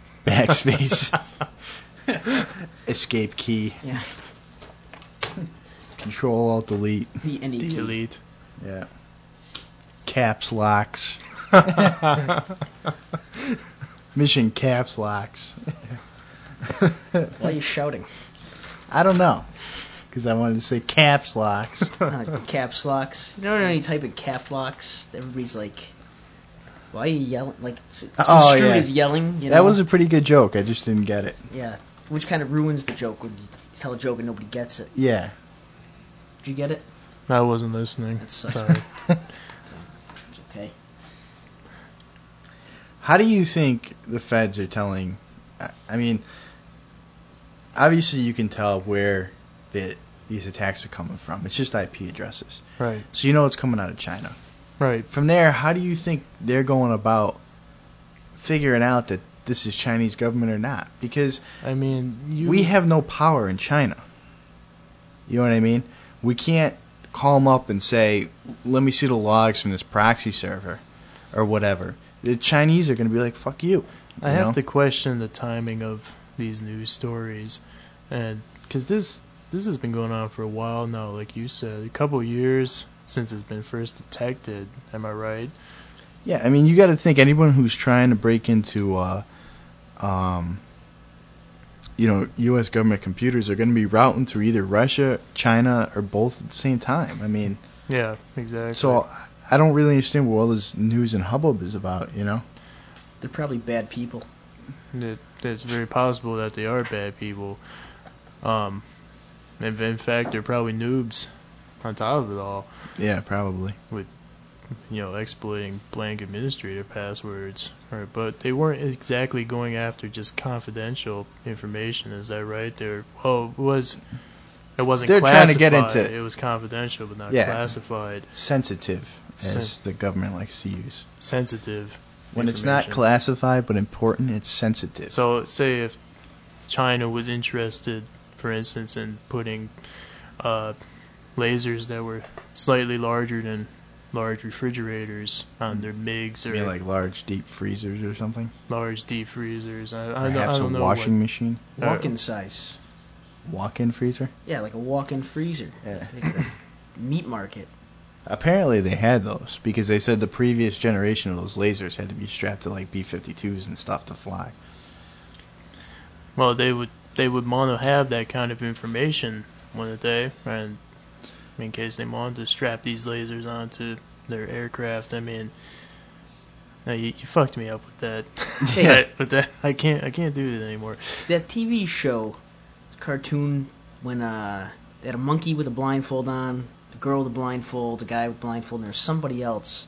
Escape key. Yeah. Control Alt Delete. Delete. Yeah. Caps locks. Mission caps locks. Why are you shouting? I don't know. Because I wanted to say caps locks. Caps locks. You know any type of cap locks? Everybody's like, why are you yelling? Like, it's construed as yelling. You know? That was a pretty good joke. I just didn't get it. Yeah. Which kind of ruins the joke when you tell a joke and nobody gets it. Yeah. Did you get it? I wasn't listening. That sucks. Sorry. It's okay. How do you think the feds are telling... I mean, obviously you can tell where these attacks are coming from. It's just IP addresses. Right. So you know it's coming out of China. Right. From there, how do you think they're going about figuring out that this is Chinese government or not? Because I mean, we have no power in China. You know what I mean? We can't call them up and say, let me see the logs from this proxy server or whatever. The Chinese are going to be like, fuck you. I have to question the timing of these news stories, and because this has been going on for a while now, like you said, a couple of years since it's been first detected. Am I right? Yeah, I mean, you got to think anyone who's trying to break into, U.S. government computers are going to be routing through either Russia, China, or both at the same time. I mean, yeah, exactly. So I don't really understand what all this news and hubbub is about. You know, they're probably bad people. It's very possible that they are bad people. In fact, they're probably noobs on top of it all. Yeah, probably. With, exploiting blank administrator passwords. Right, but they weren't exactly going after just confidential information, is that right? It wasn't They're classified. Trying to get into it was confidential, but not classified. Sensitive, as the government likes to use. Sensitive. When it's not classified but important, it's sensitive. So, say if China was interested, for instance, in putting lasers that were slightly larger than large refrigerators on their MiGs, or you mean like large deep freezers or something? Large deep freezers. I don't know. Washing machine. Walk-in size. Walk-in freezer? Yeah, like a walk-in freezer. Yeah. Like a meat market. Apparently they had those because they said the previous generation of those lasers had to be strapped to like B-52s and stuff to fly. Well, they would want to have that kind of information, wouldn't they? And in case they wanted to strap these lasers onto their aircraft. I mean, you fucked me up with that. Hey. I can't do it anymore. That TV show, cartoon, when they had a monkey with a blindfold on, the girl with a blindfold, the guy with a blindfold, and there was somebody else.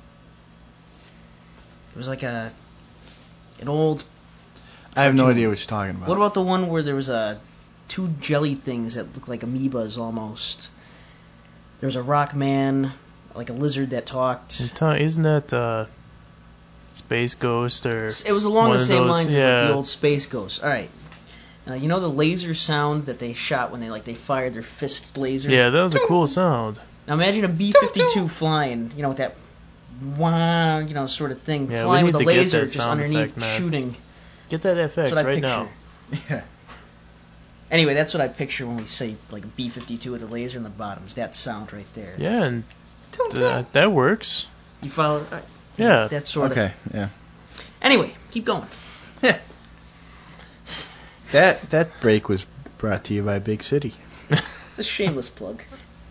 It was like an old cartoon. I have no idea what you're talking about. What about the one where there was two jelly things that looked like amoebas almost? There was a rock man, like a lizard that talked. Isn't that Space Ghost or? It was along the same lines as like the old Space Ghost. All right. You know the laser sound that they shot when they fired their fist laser? Yeah, that was a cool sound. Now imagine a B-52 flying, with that wow, sort of thing, flying with a laser just underneath effect, shooting. Get that effect right now. Yeah. Anyway, that's what I picture when we say like a B-52 with a laser in the bottom. Is that sound right there? Yeah, and that works. You follow? Yeah. That sort of. Okay, yeah. Anyway, keep going. That break was brought to you by Big City. It's a shameless plug.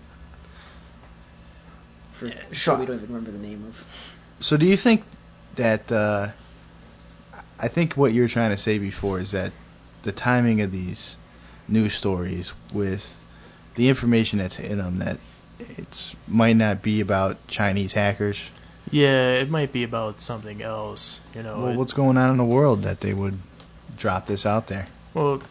For a show we don't even remember the name of. So do you think that... I think what you were trying to say before is that the timing of these news stories with the information that's in them, that it might not be about Chinese hackers. Yeah, it might be about something else. Well, what's going on in the world that they would drop this out there? Well,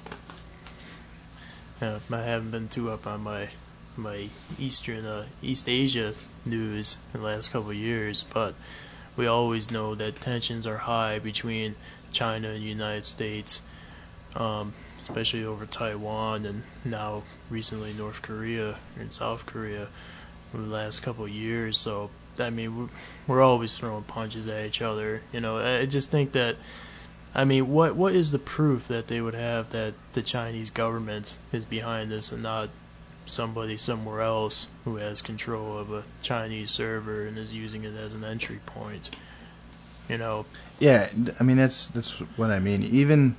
I haven't been too up on my East Asia news in the last couple of years, but we always know that tensions are high between China and the United States, especially over Taiwan and now recently North Korea and South Korea over the last couple of years. So, I mean, we're always throwing punches at each other. I just think that, I mean, what is the proof that they would have that the Chinese government is behind this and not somebody somewhere else who has control of a Chinese server and is using it as an entry point? Yeah, I mean, that's what I mean. Even,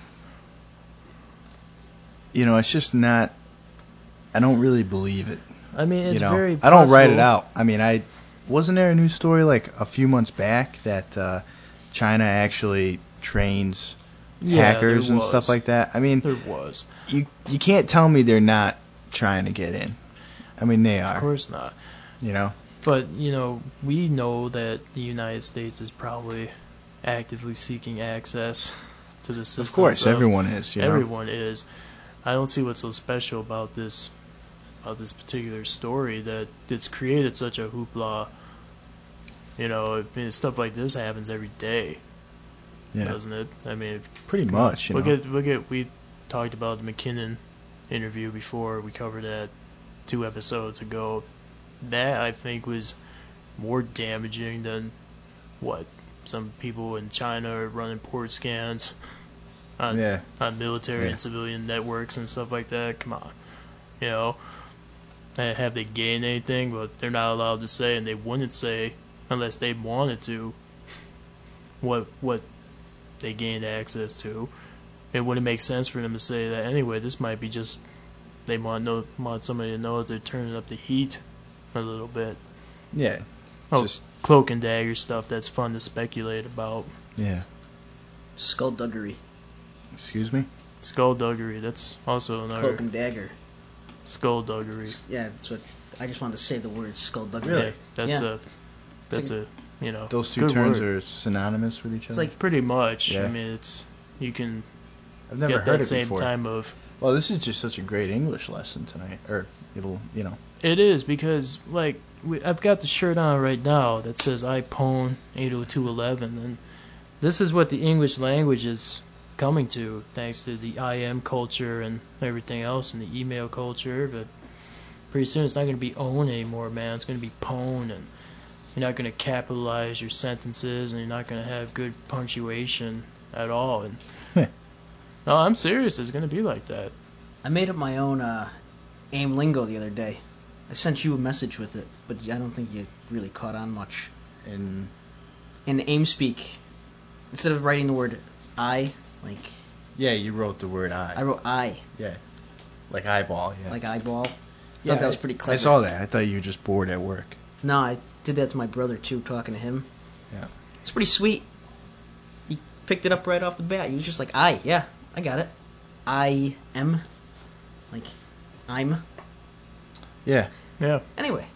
it's just not, I don't really believe it. I mean, it's very possible. I don't write it out. I mean, wasn't there a news story like a few months back that China actually trains hackers and stuff like that? I mean, there was. You can't tell me they're not trying to get in. I mean, they are. Of course not. But, we know that the United States is probably actively seeking access to the system. Of course, everyone is. Everyone is. I don't see what's so special about this particular story that it's created such a hoopla. I mean, stuff like this happens every day, doesn't it? I mean, pretty much. Look at we talked about the McKinnon interview before. We covered that 2 episodes ago. That, I think, was more damaging than what some people in China are running port scans on military and civilian networks and stuff like that. Come on. Have they gained anything? But they're not allowed to say, and they wouldn't say unless they wanted to what they gained access to. It wouldn't make sense for them to say that anyway. This might be just they want somebody to know that they're turning up the heat a little bit. Yeah. Just cloak and dagger stuff that's fun to speculate about. Yeah. Skullduggery. Excuse me? Skullduggery. That's also another. Cloak and dagger. Skullduggery. Yeah, that's what I just wanted to say. The word skullduggery. Really? That's a those two good terms word. are synonymous with each other. It's like pretty much. Yeah. I mean, you can. I've never get heard that it same before. time of. Well, this is just such a great English lesson tonight, or It is because I've got the shirt on right now that says iPhone 80211, and this is what the English language is coming to, thanks to the IM culture and everything else, and the email culture. But pretty soon it's not going to be own anymore, man. It's going to be pwn, and you're not going to capitalize your sentences, and you're not going to have good punctuation at all. And no, I'm serious. It's going to be like that. I made up my own AIM lingo the other day. I sent you a message with it, but I don't think you really caught on much. In AIM speak, instead of writing the word I, like... Yeah, you wrote the word I. I wrote I. Yeah. Like eyeball, yeah. Like eyeball. Yeah, Thought that was pretty clever. I saw that. I thought you were just bored at work. No, I did that to my brother, too, talking to him. Yeah. It's pretty sweet. He picked it up right off the bat. He was just like, I got it. I am. Like, I'm. Yeah. Yeah. Anyway.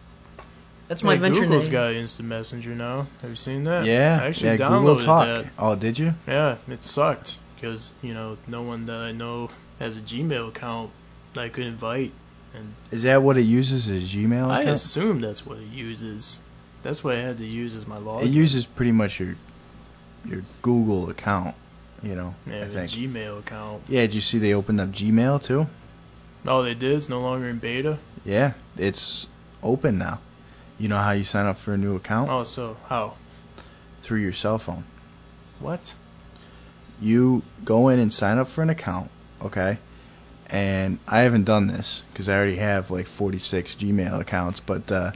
That's my venture Google's name. got Instant Messenger now. Have you seen that? Yeah. I actually Google downloaded Talk. that. Oh, did you? Yeah, it sucked because, no one that I know has a Gmail account that I could invite. And is that what it uses, as Gmail account? I assume that's what it uses. That's what I had to use as my login. It uses pretty much your Google account, Yeah, I think. Gmail account. Yeah, did you see they opened up Gmail too? Oh, they did? It's no longer in beta? Yeah, it's open now. You know how you sign up for a new account? Oh, so how? Through your cell phone. What? You go in and sign up for an account, okay? And I haven't done this because I already have like 46 Gmail accounts, but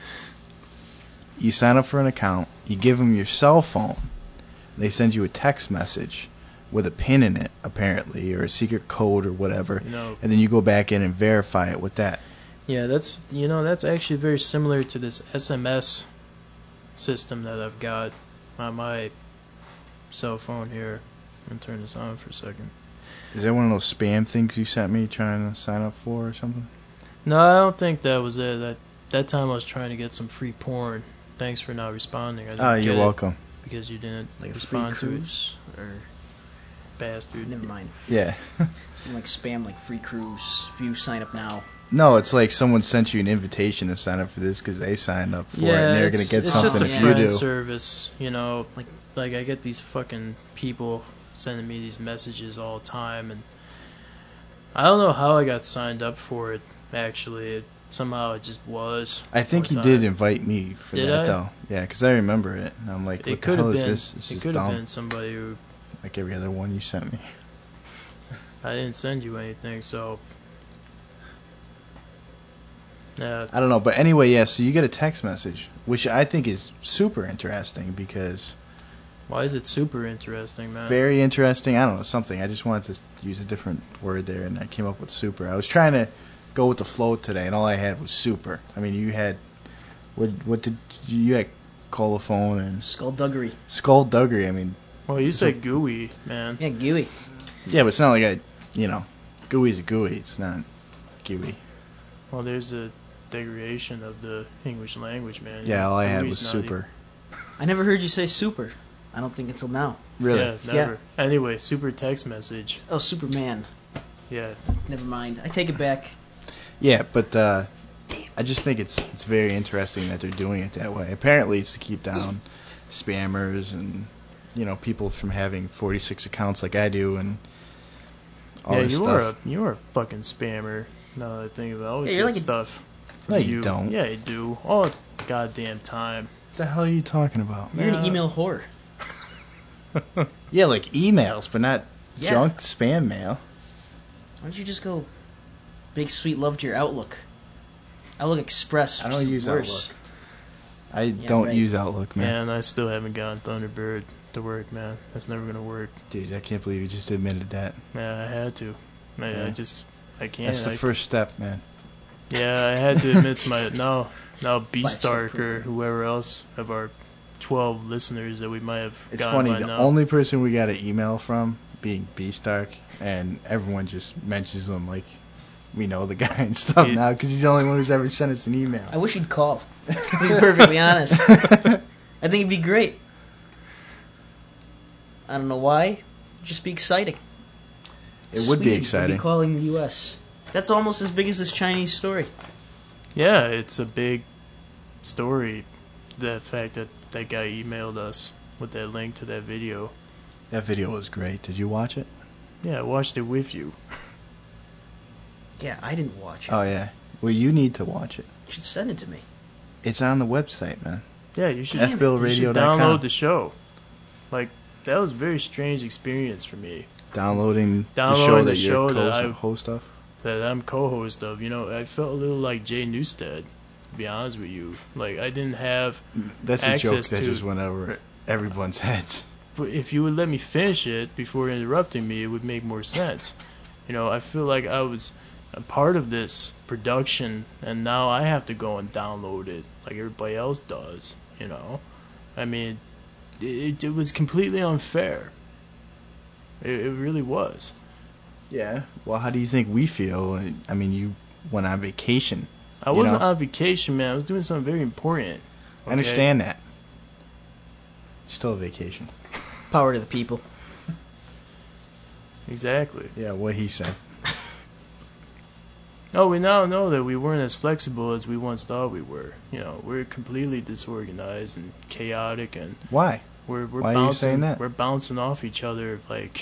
you sign up for an account, you give them your cell phone, they send you a text message with a pin in it, apparently, or a secret code or whatever. No. And then you go back in and verify it with that. Yeah, that's actually very similar to this SMS system that I've got on my cell phone here. I'm going to turn this on for a second. Is that one of those spam things you sent me trying to sign up for or something? No, I don't think that was it. That time I was trying to get some free porn. Thanks for not responding. You're welcome. Because you didn't like respond free to cruise it. Or bastard. Never mind. Yeah. Something like spam, like free cruise. If you sign up now. No, it's like someone sent you an invitation to sign up for this because they signed up for it, and they're going to get something if you do. It's just a friend service, you know. Like I get these fucking people sending me these messages all the time, and I don't know how I got signed up for it. Actually, somehow it just was. I think you did invite me for that, though. Yeah, because I remember it. And I'm like, what the hell is this? It could have been somebody who... Like every other one you sent me. I didn't send you anything, so... I don't know, but anyway, yeah, so you get a text message, which I think is super interesting because... Why is it super interesting, man? Very interesting. I don't know, something. I just wanted to use a different word there, and I came up with super. I was trying to go with the flow today, and all I had was super. I mean, you had... What did you had? Colophone and... Skullduggery. Skullduggery, I mean... Well, you said gooey, man. Yeah, gooey. Yeah, but it's not like gooey's a gooey. It's not gooey. Well, there's a degradation of the English language, man. Yeah, all I had was super. I never heard you say super. I don't think until now. Really? Yeah, never. Yeah. Anyway, super text message. Oh, Superman. Yeah. Never mind. I take it back. Yeah, but I just think it's very interesting that they're doing it that way. Apparently, it's to keep down spammers and people from having 46 accounts like I do and all this stuff. Yeah, you are a fucking spammer. Now that I think of it, I always get like stuff. No, you don't. Yeah, you do. All the goddamn time. What the hell are you talking about? You're an email whore. Yeah, like emails, but not junk spam mail. Why don't you just go big sweet love to your Outlook? Outlook Express. I don't use Outlook. I don't use Outlook, man. Man, I still haven't gotten Thunderbird to work, man. That's never gonna work. Dude, I can't believe you just admitted that. Yeah, I had to. I can't. That's the first step, man. Yeah, I had to admit to my now Beastark or whoever else of our 12 listeners that we might have It's gotten funny, by the now. only person we got an email from being Beastark, and everyone just mentions him like we know the guy and stuff now because he's the only one who's ever sent us an email. I wish he'd call. To be perfectly honest. I think it'd be great. I don't know why. It'd just be exciting. It would be exciting. Would be calling the U.S. That's almost as big as this Chinese story. Yeah, it's a big story. The fact that that guy emailed us with that link to that video. That video was great. Did you watch it? Yeah, I watched it with you. Yeah, I didn't watch it. Oh, yeah. Well, you need to watch it. You should send it to me. It's on the website, man. Yeah, you should fbillradio.com. download the show. Like, that was a very strange experience for me. Downloading the show that you're host of? That I'm co-host of. I felt a little like Jay Newstead, to be honest with you. Like, I didn't have That's a joke that just went over everyone's heads. But if you would let me finish it before interrupting me, it would make more sense. I feel like I was a part of this production, and now I have to go and download it like everybody else does, I mean, it was completely unfair. It really was. Yeah. Well, how do you think we feel? I mean, you went on vacation. I wasn't on vacation, man. I was doing something very important. Okay? I understand that. Still a vacation. Power to the people. Exactly. Yeah, what he said. Oh, we now know that we weren't as flexible as we once thought we were. We're completely disorganized and chaotic, and why? Why are you saying that? We're bouncing off each other like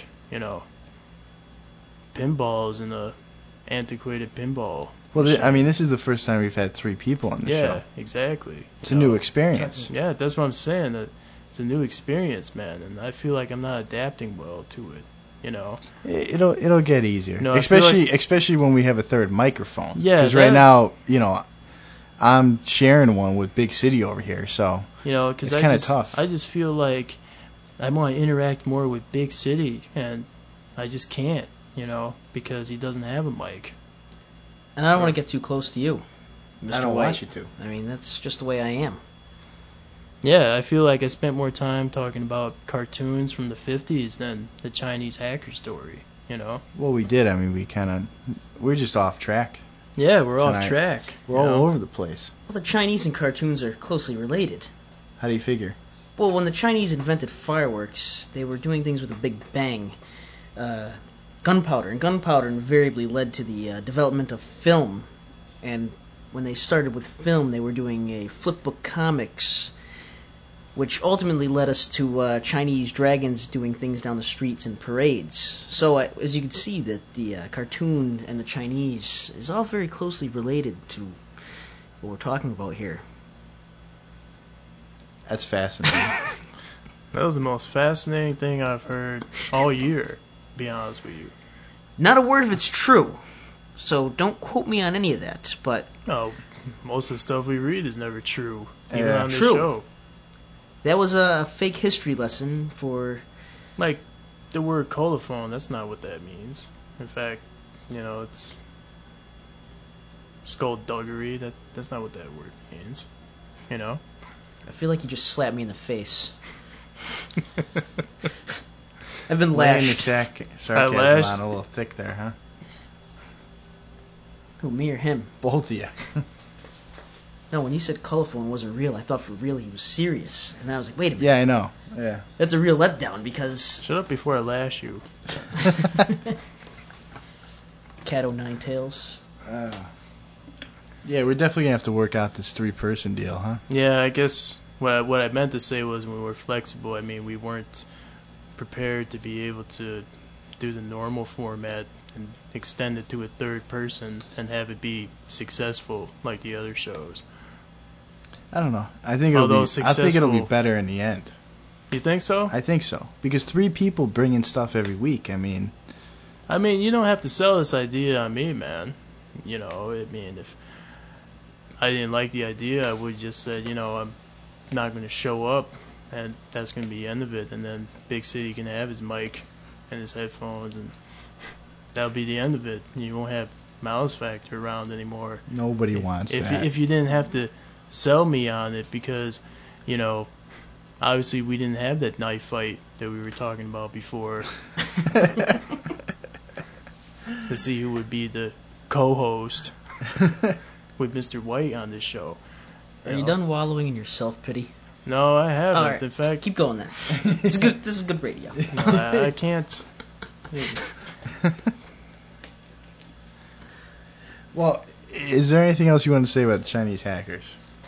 pinballs in a antiquated pinball. Well, this is the first time we've had 3 people on the show. Yeah, exactly. It's a new experience. Yeah, that's what I'm saying. That it's a new experience, man, and I feel like I'm not adapting well to it. It'll get easier. No, especially when we have a third microphone. Yeah. Because right now, I'm sharing one with Big City over here, so because it's kind of tough. I just feel like I want to interact more with Big City, and I just can't, because he doesn't have a mic. And I don't want to get too close to you, Mr. I don't White. want you to. I mean, that's just the way I am. Yeah, I feel like I spent more time talking about cartoons from the 50s than the Chinese hacker story, Well, we did. I mean, we're just off track. Yeah, we're tonight. off track. We're all over the place. Well, the Chinese and cartoons are closely related. How do you figure? Well, when the Chinese invented fireworks, they were doing things with a big bang. Gunpowder. And gunpowder invariably led to the development of film. And when they started with film, they were doing a flipbook comics, which ultimately led us to Chinese dragons doing things down the streets and parades. So, as you can see, that the cartoon and the Chinese is all very closely related to what we're talking about here. That's fascinating. That was the most fascinating thing I've heard all year, to be honest with you. Not a word of it's true, so don't quote me on any of that, but... No, most of the stuff we read is never true, even Yeah, on this true. show. That was a fake history lesson for... Like, the word colophone, that's not what that means. In fact, it's skullduggery. That's not what that word means. I feel like you just slapped me in the face. I've been lashed. Laying the sarcasm lashed. on a little thick there, huh? Who, me or him? Both of you. No, when you said colophone wasn't real, I thought for real he was serious. And I was like, wait a minute. Yeah, I know. Yeah. That's a real letdown because... Shut up before I lash you. Cat o' nine tails. Yeah, we're definitely going to have to work out this 3-person deal, huh? Yeah, I guess what I meant to say was when we were flexible, I mean, we weren't prepared to be able to do the normal format and extend it to a third person and have it be successful like the other shows. I don't know. I think it'll be better in the end. You think so? I think so. Because 3 people bring in stuff every week. I mean, you don't have to sell this idea on me, man. If I didn't like the idea, I would just said, I'm not going to show up, and that's going to be the end of it. And then Big City can have his mic and his headphones, and that'll be the end of it. You won't have Mouse Factor around anymore. nobody wants that. If you didn't have to sell me on it, because, obviously we didn't have that knife fight that we were talking about before. To see who would be the co-host with Mr. White on this show. Are you done wallowing in your self-pity? No, I haven't. All right. In fact, keep going then. It's good. This is good radio. No, I can't. Well, is there anything else you want to say about the Chinese hackers?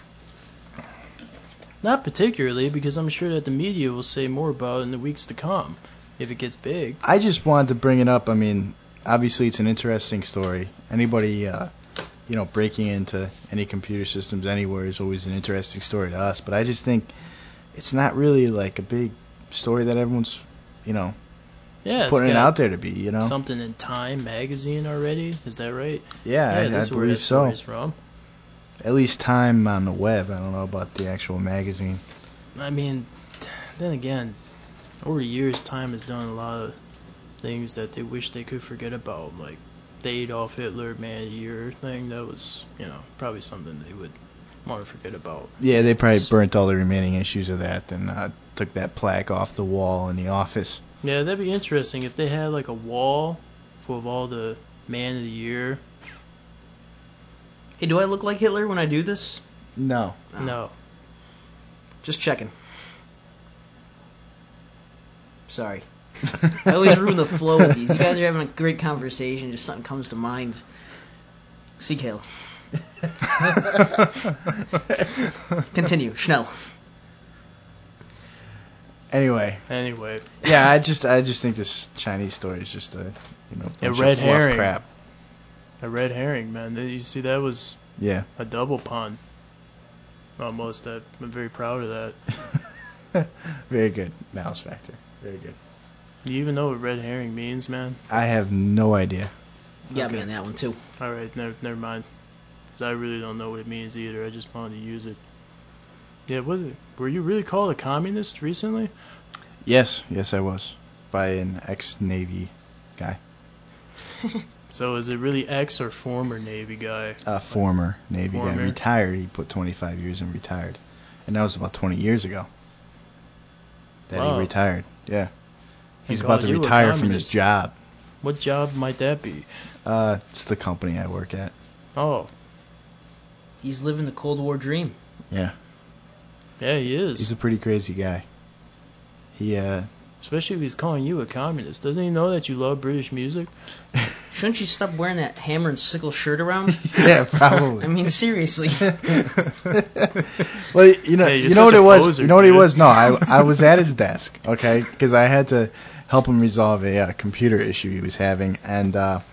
Not particularly, because I'm sure that the media will say more about it in the weeks to come, if it gets big. I just wanted to bring it up. I mean, obviously it's an interesting story. Anybody, breaking into any computer systems anywhere is always an interesting story to us. But I just think it's not really like a big story that everyone's, putting it out there to be, Something in Time magazine already? Is that right? Yeah, I that's where believe that so. story's from. At least Time on the web. I don't know about the actual magazine. I mean, then again, over the years, Time has done a lot of things that they wish they could forget about, like the Adolf Hitler Man of the Year thing. That was, probably something they would want to forget about. Yeah, they probably burnt all the remaining issues of that and took that plaque off the wall in the office. Yeah, that'd be interesting if they had like a wall full of all the Man of the Year. Hey, do I look like Hitler when I do this? No. Oh. No. Just checking. Sorry. I always ruin the flow with these. You guys are having a great conversation, just something comes to mind. Sieg Heil. Continue, Schnell. Anyway. Yeah, I just think this Chinese story is just a bunch red of fluff herring. crap. A red herring, man. You see, that was a double pun. Almost. I'm very proud of that. Very good. Mouse Factor. Very good. Do you even know what red herring means, man? I have no idea. You got me on that one, too. All right, never mind. Because I really don't know what it means either. I just wanted to use it. Yeah, were you really called a communist recently? Yes, I was. By an ex-Navy guy. So is it really ex or former Navy guy? Former Navy guy. Retired. He put 25 years and retired. And that was about 20 years ago that he retired. Yeah. He's about to retire from his job. What job might that be? It's the company I work at. Oh. He's living the Cold War dream. Yeah. Yeah, he is. He's a pretty crazy guy. He, Especially if he's calling you a communist. Doesn't he know that you love British music? Shouldn't you stop wearing that hammer and sickle shirt around? Yeah, probably. I mean, seriously. Well, you know what it was? Poser, you know what he was? No, I was at his desk, okay, because I had to help him resolve a computer issue he was having, and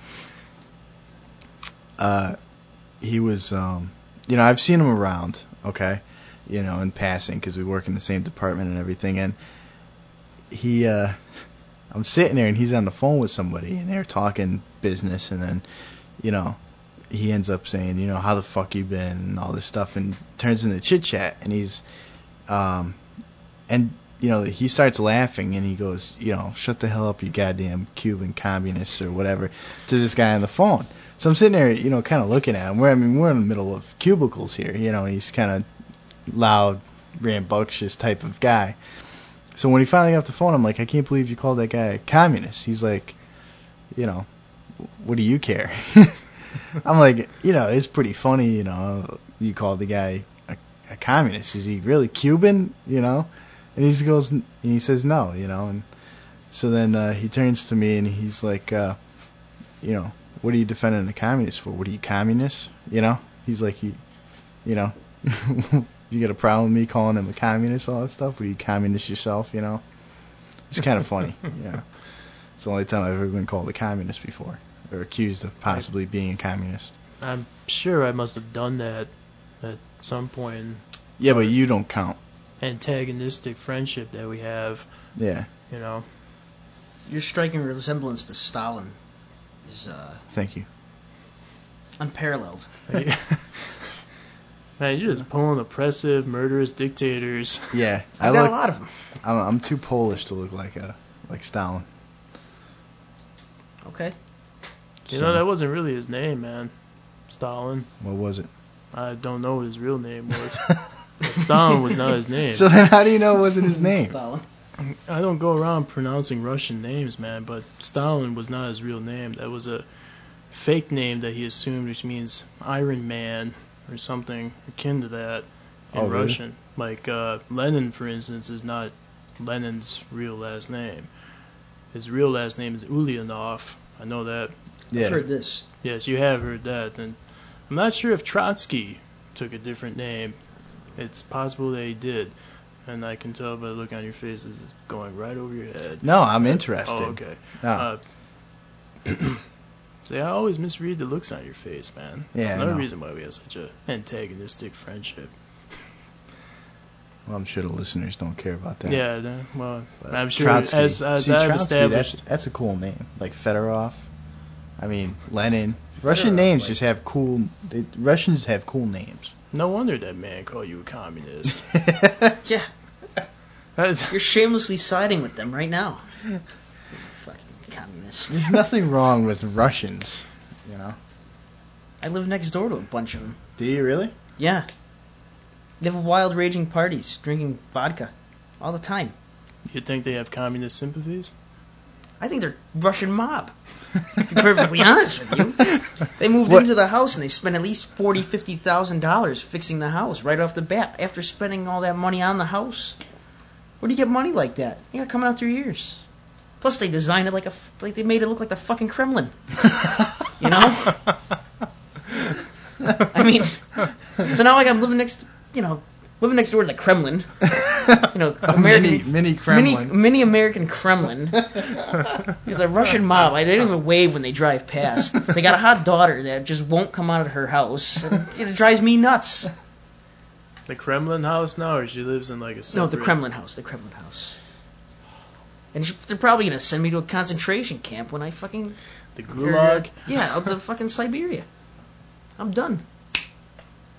he was, I've seen him around, okay, in passing, because we work in the same department and everything, and he, I'm sitting there and he's on the phone with somebody and they're talking business, and then, he ends up saying, how the fuck you been and all this stuff, and turns into chit chat, and he's, he starts laughing and he goes, shut the hell up, you goddamn Cuban communists or whatever, to this guy on the phone. So I'm sitting there, kind of looking at him. We're in the middle of cubicles here, he's kind of loud, rambunctious type of guy. So when he finally got off the phone, I'm like, I can't believe you called that guy a communist. He's like, what do you care? I'm like, it's pretty funny, you called the guy a communist. Is he really Cuban, And he goes, and he says no, and so then he turns to me and he's like, what are you defending the communists for? What are you, communists? He's like, you got a problem with me calling him a communist, all that stuff? Were you communist yourself, It's kind of funny, It's the only time I've ever been called a communist before, or accused of possibly being a communist. I'm sure I must have done that at some point. Yeah, but you don't count. Antagonistic friendship that we have. Yeah. Your striking resemblance to Stalin is, Thank you. Unparalleled. Man, you're just pulling oppressive, murderous dictators. Yeah, I've got a lot of them. I'm too Polish to look like Stalin. Okay. That wasn't really his name, man. Stalin. What was it? I don't know what his real name was. But Stalin was not his name. So then how do you know it wasn't his name? Stalin. I don't go around pronouncing Russian names, man, but Stalin was not his real name. That was a fake name that he assumed, which means Iron Man or something akin to that in Russian. Really? Like Lenin, for instance, is not Lenin's real last name. His real last name is Ulyanov. I know that. Yeah. I've heard this. Yes, you have heard that. And I'm not sure if Trotsky took a different name. It's possible that he did. And I can tell by the look on your face, this is going right over your head. No, I'm interested. Oh, okay. No. See, I always misread the looks on your face, man. Yeah, There's another reason why we have such an antagonistic friendship. Well, I'm sure the listeners don't care about that. Yeah, well, but I'm sure Trotsky. as I've established... That's a cool name. Like Fedorov. I mean, Lenin. Russian names just have cool... Russians have cool names. No wonder that man called you a communist. Yeah. You're shamelessly siding with them right now. Fucking communist. There's nothing wrong with Russians, I live next door to a bunch of them. Do you really? Yeah. They have wild raging parties, drinking vodka all the time. You think they have communist sympathies? I think they're Russian mob. To be perfectly honest with you. They moved into the house and they spent at least $40,000, $50,000 fixing the house right off the bat after spending all that money on the house. Where do you get money like that? You got coming out through years. Plus, they designed it like they made it look like the fucking Kremlin. I mean, so now like I'm living next door to the Kremlin. American mini Kremlin, mini American Kremlin. The Russian mob. They don't even wave when they drive past. They got a hot daughter that just won't come out of her house. It drives me nuts. The Kremlin house now, or she lives in like a separate... No, the Kremlin house. The Kremlin house. And they're probably gonna send me to a concentration camp when I fucking... The Gulag? Yeah, out to fucking Siberia. I'm done.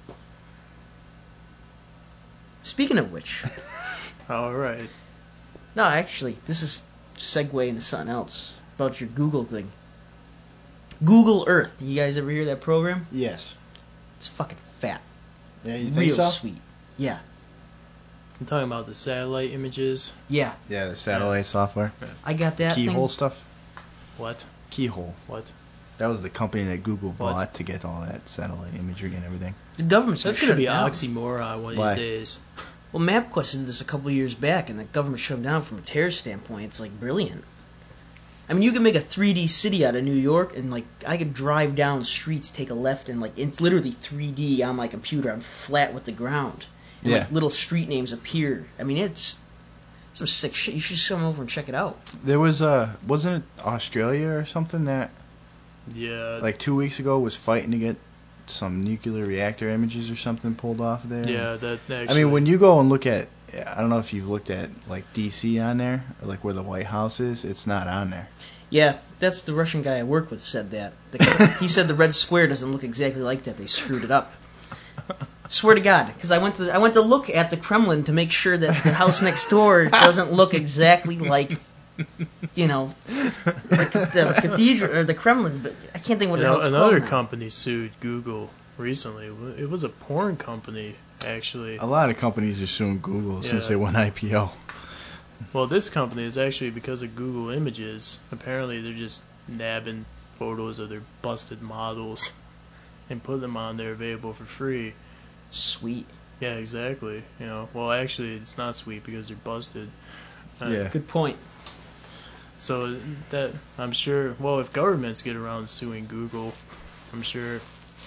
Speaking of which... All right. No, actually, this is segue into something else about your Google thing. Google Earth. You guys ever hear that program? Yes. It's fucking fat. Yeah, you think Real so? sweet. Yeah. I'm talking about the satellite images. Yeah. Yeah, the satellite software. I got that Keyhole thing. stuff. What? Keyhole. What? That was the company that Google What? bought to get all that satellite imagery and everything. The government's That's going to be down. oxymoron one of Why? these days. Well, MapQuest did this a couple years back, and the government shut them down from a terrorist standpoint. It's like brilliant. I mean, you can make a 3D city out of New York, and like I could drive down streets, take a left, and like it's literally 3D on my computer. I'm flat with the ground, and Yeah. like little street names appear. I mean, it's some sick shit. You should just come over and check it out. There was wasn't it Australia or something that Yeah. like 2 weeks ago was fighting to get some nuclear reactor images or something pulled off of there? Yeah, that actually. I mean, when you go and look at, I don't know if you've looked at like DC on there, or like where the White House is. It's not on there. Yeah, that's the Russian guy I worked with said that. He said the red square doesn't look exactly like that. They screwed it up. Swear to God, because I went to look at the Kremlin to make sure that the house next door doesn't look exactly like, you know, like the cathedral or the Kremlin. But I can't think what the hell it's another called now. company sued Google recently. It was a porn company, actually. A lot of companies are suing Google since Yeah. they went IPO. Well, this company is actually because of Google Images. Apparently, they're just nabbing photos of their busted models and putting them on there available for free. Sweet. Yeah, exactly. You know, well, actually, it's not sweet because they're busted. Yeah. Good point. So that I'm sure. Well, if governments get around suing Google, I'm sure.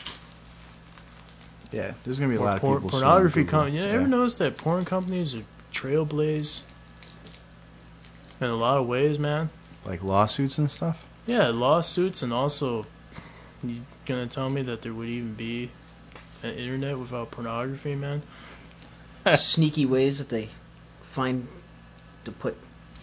Yeah, there's gonna be a lot of people. Pornography suing Google. companies. You ever notice that porn companies are trailblaze in a lot of ways, man? Like lawsuits and stuff. Yeah, lawsuits, and also, you gonna tell me that there would even be an internet without pornography, man? Sneaky ways that they find to put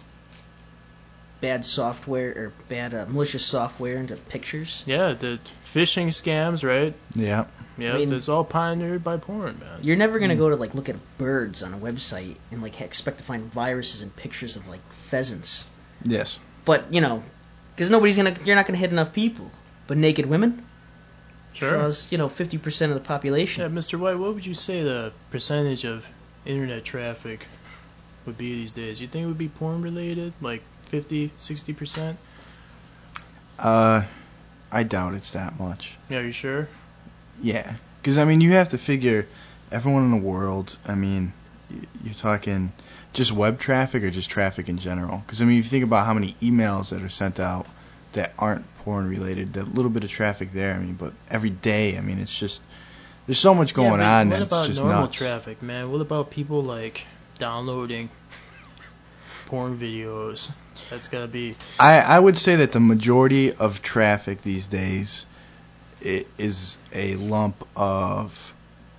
bad software or bad malicious software into pictures. Yeah, the phishing scams, right? Yeah. Yeah, I mean- that's all pioneered by porn, man. You're never gonna go to like look at birds on a website and like expect to find viruses and pictures of like pheasants. Yes. But you know, because you're not gonna hit enough people. But naked women, Sure. draws 50% of the population. Yeah, Mr. White, what would you say the percentage of internet traffic would be these days? You think it would be porn related, like 50, 60%? I doubt it's that much. Yeah, are you sure? Yeah, because I mean, you have to figure everyone in the world. I mean, you're talking just web traffic or just traffic in general. Because I mean, if you think about how many emails that are sent out that aren't porn related, that little bit of traffic there. I mean, but every day, I mean, it's just there's so much going on that What it's about just normal nuts. traffic, man? What about people like downloading porn videos? That's gotta be. I would say that the majority of traffic these days is a lump of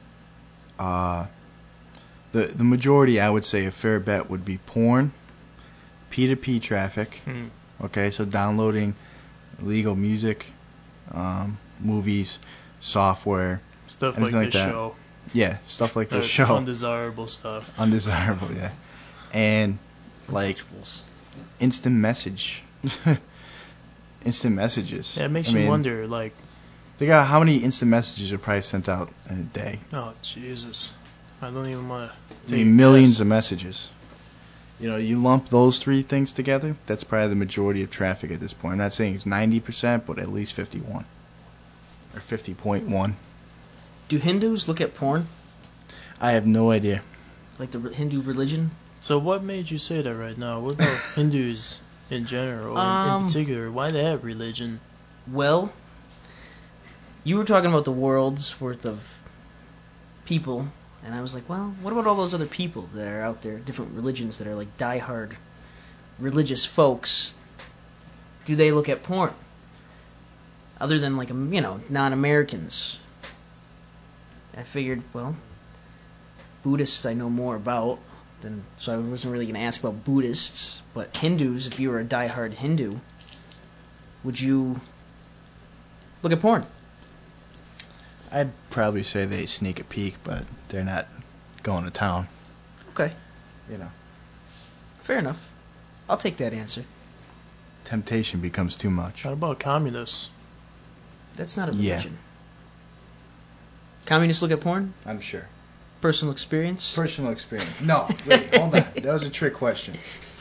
the majority. I would say a fair bet would be porn, P2P traffic. Okay, so downloading illegal music, movies, software, Stuff like anything this like that. show. Yeah, stuff like this show. Undesirable stuff. Undesirable, yeah. And like instant message. Instant messages. Yeah, it makes I you mean, wonder, like, They got how many instant messages are probably sent out in a day? oh, Jesus. I don't even want I to mean, millions of messages. You know, you lump those three things together, that's probably the majority of traffic at this point. I'm not saying it's 90%, but at least 51. Or 50.1. Do Hindus look at porn? I have no idea. Like the Hindu religion? So what made you say that right now? What about Hindus in general, in particular? Why that religion? Well, you were talking about the world's worth of people, and I was like, well, what about all those other people that are out there, different religions that are like diehard religious folks? Do they look at porn? Other than like, non-Americans. I figured, well, Buddhists I know more about, so I wasn't really going to ask about Buddhists, but Hindus, if you were a diehard Hindu, would you look at porn? I'd probably say they sneak a peek, but they're not going to town. Okay. You know. Fair enough. I'll take that answer. Temptation becomes too much. How about communists? That's not a religion. Yeah. Communists look at porn? I'm sure. Personal experience? Personal experience. No, wait, hold on. That was a trick question.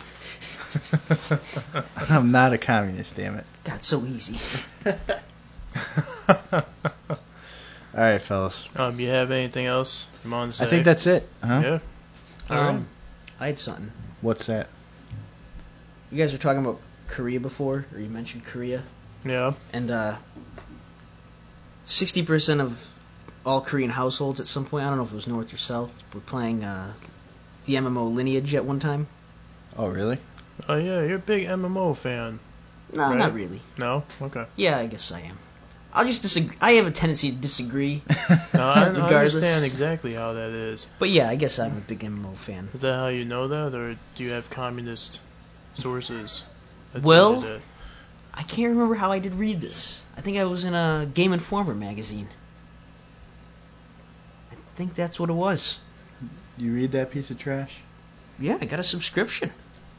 I'm not a communist, damn it. God, so easy. All right, fellas. You have anything else you want to say? I think that's it. Huh? Yeah. All right. I had something. What's that? You guys were talking about Korea before, or you mentioned Korea. Yeah. And 60% of all Korean households at some point, I don't know if it was north or south, were playing the MMO Lineage at one time. Oh, really? Oh, yeah, you're a big MMO fan. No, right? Not really. No? Okay. Yeah, I guess I am. I'll just disagree. I have a tendency to disagree. No, I understand exactly how that is. But yeah, I guess I'm a big MMO fan. Is that how you know that, or do you have communist sources? Well, I can't remember how I did read this. I think I was in a Game Informer magazine. I think that's what it was. You read that piece of trash? Yeah, I got a subscription.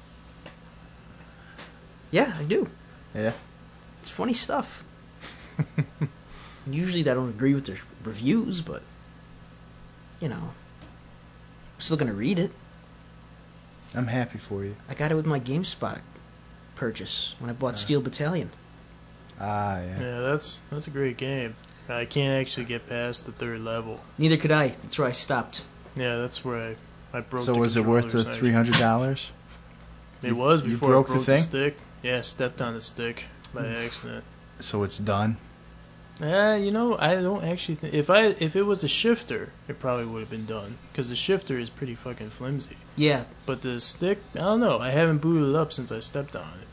Yeah, I do. Yeah? It's funny stuff. Usually I don't agree with their reviews, but, you know, I'm still going to read it. I'm happy for you. I got it with my GameSpot purchase when I bought Steel Battalion. Ah, yeah. Yeah, that's a great game. I can't actually get past the 3rd level. Neither could I. That's where I stopped. Yeah, that's where I broke the So was it worth the $300? It was before you broke I broke the stick. Yeah, stepped on the stick by accident. So it's done? You know, I don't actually think... If it was a shifter, it probably would have been done. Because the shifter is pretty fucking flimsy. Yeah. But the stick, I don't know. I haven't booted it up since I stepped on it.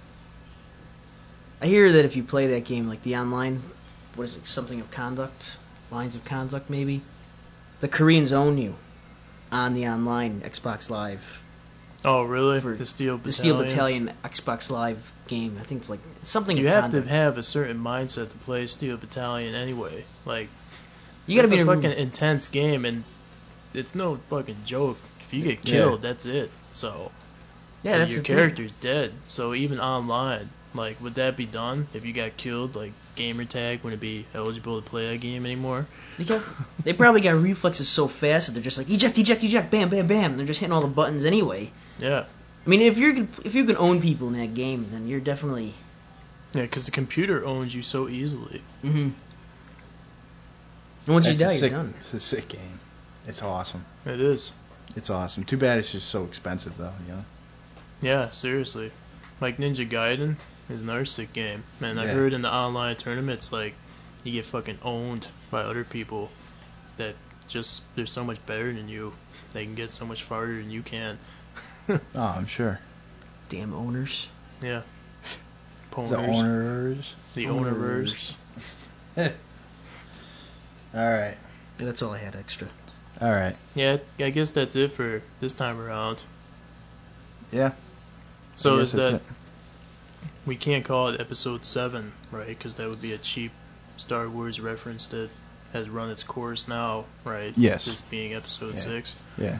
I hear that if you play that game, like the online... What is it? Something of conduct? Lines of conduct, maybe? The Koreans own you on the online Xbox Live. Oh, really? The Steel Battalion? The Steel Battalion Xbox Live game. I think it's like something you of have conduct. to have a certain mindset to play Steel Battalion anyway. Like, you gotta be a fucking intense game, and it's no fucking joke. If you get killed, that's it. So, yeah, that's your character's dead. So even online, like, would that be done if you got killed? Like, gamer tag wouldn't be eligible to play that game anymore. They probably got reflexes so fast that they're just like eject, eject, eject, bam, bam, bam, and they're just hitting all the buttons anyway. Yeah. I mean, if you can own people in that game, then you're definitely. Yeah, because the computer owns you so easily. Mm-hmm. And once you die, you're done. It's a sick game. It's awesome. It is. It's awesome. Too bad it's just so expensive, though. You know. Yeah, seriously. Like Ninja Gaiden is another sick game. Man, I heard in the online tournaments, like, you get fucking owned by other people that just, they're so much better than you. They can get so much farther than you can. Oh, I'm sure. Damn owners. Yeah. Poners. The owners. The owners. All right. Yeah, that's all I had extra. All right. Yeah, I guess that's it for this time around. Yeah. So is that... We can't call it episode 7, right? Because that would be a cheap Star Wars reference that has run its course now, right? Yes. This being episode 6. Yeah.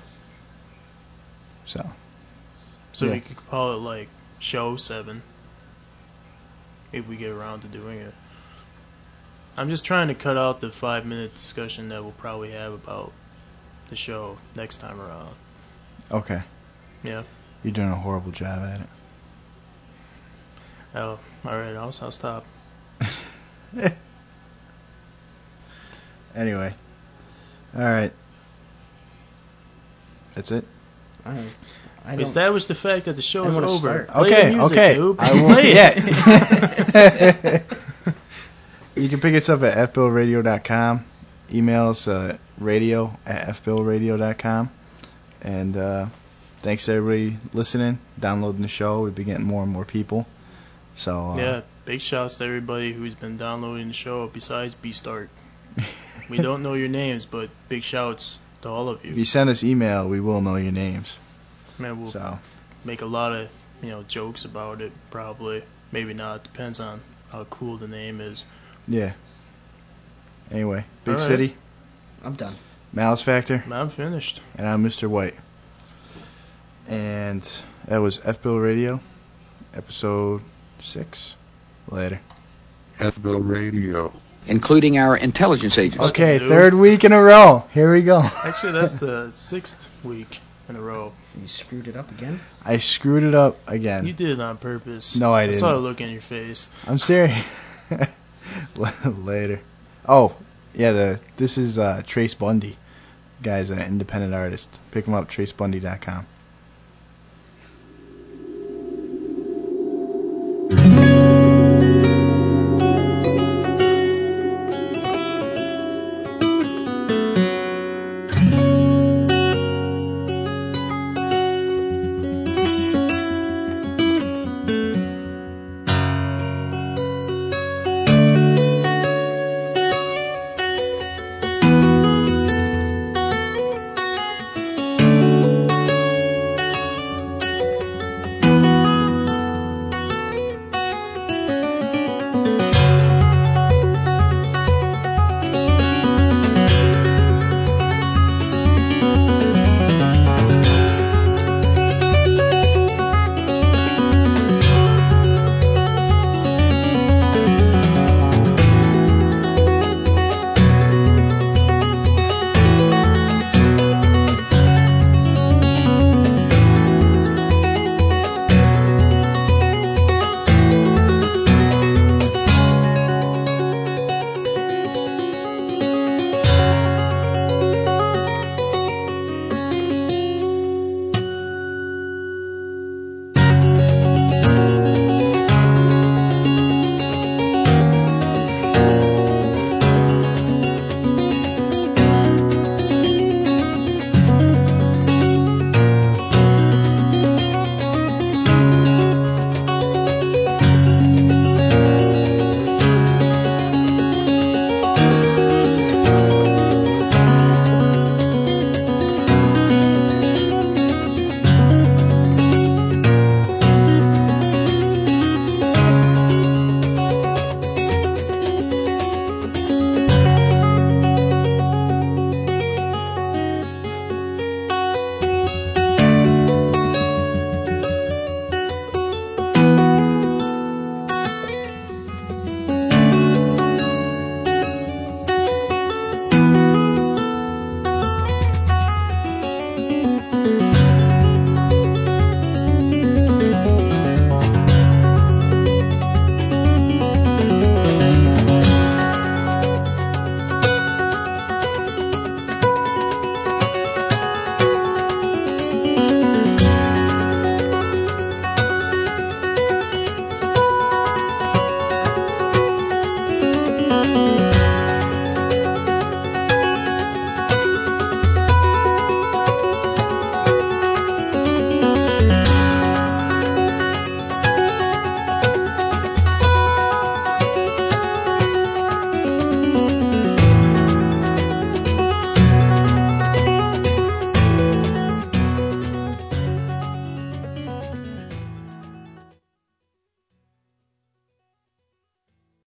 So we could call it like show 7 if we get around to doing it. I'm just trying to cut out the 5-minute discussion that we'll probably have about the show next time around. Okay. Yeah. You're doing a horrible job at it. Oh, alright, I'll stop. Anyway. Alright. That's it? I establish the fact that the show is over. Start. Okay, music, okay. Dude. I won't yet. You can pick us up at fbillradio.com. Email us radio@fbillradio.com. And thanks to everybody listening, downloading the show. We've been getting more and more people. So yeah, big shouts to everybody who's been downloading the show besides B-Start. We don't know your names, but big shouts to all of you. If you send us email, we will know your names. Man, we'll make a lot of jokes about it, probably. Maybe not. Depends on how cool the name is. Yeah. Anyway, Big City. I'm done. Malice Factor. I'm finished. And I'm Mr. White. And that was FBill Radio, episode 6. Later. FBill Radio. Including our intelligence agencies. Okay, third week in a row. Here we go. Actually, that's the 6th week in a row. You screwed it up again? I screwed it up again. You did it on purpose. No, I didn't. I saw the look in your face. I'm serious. Later. Oh, yeah, this is Trace Bundy. Guy's an independent artist. Pick him up, tracebundy.com.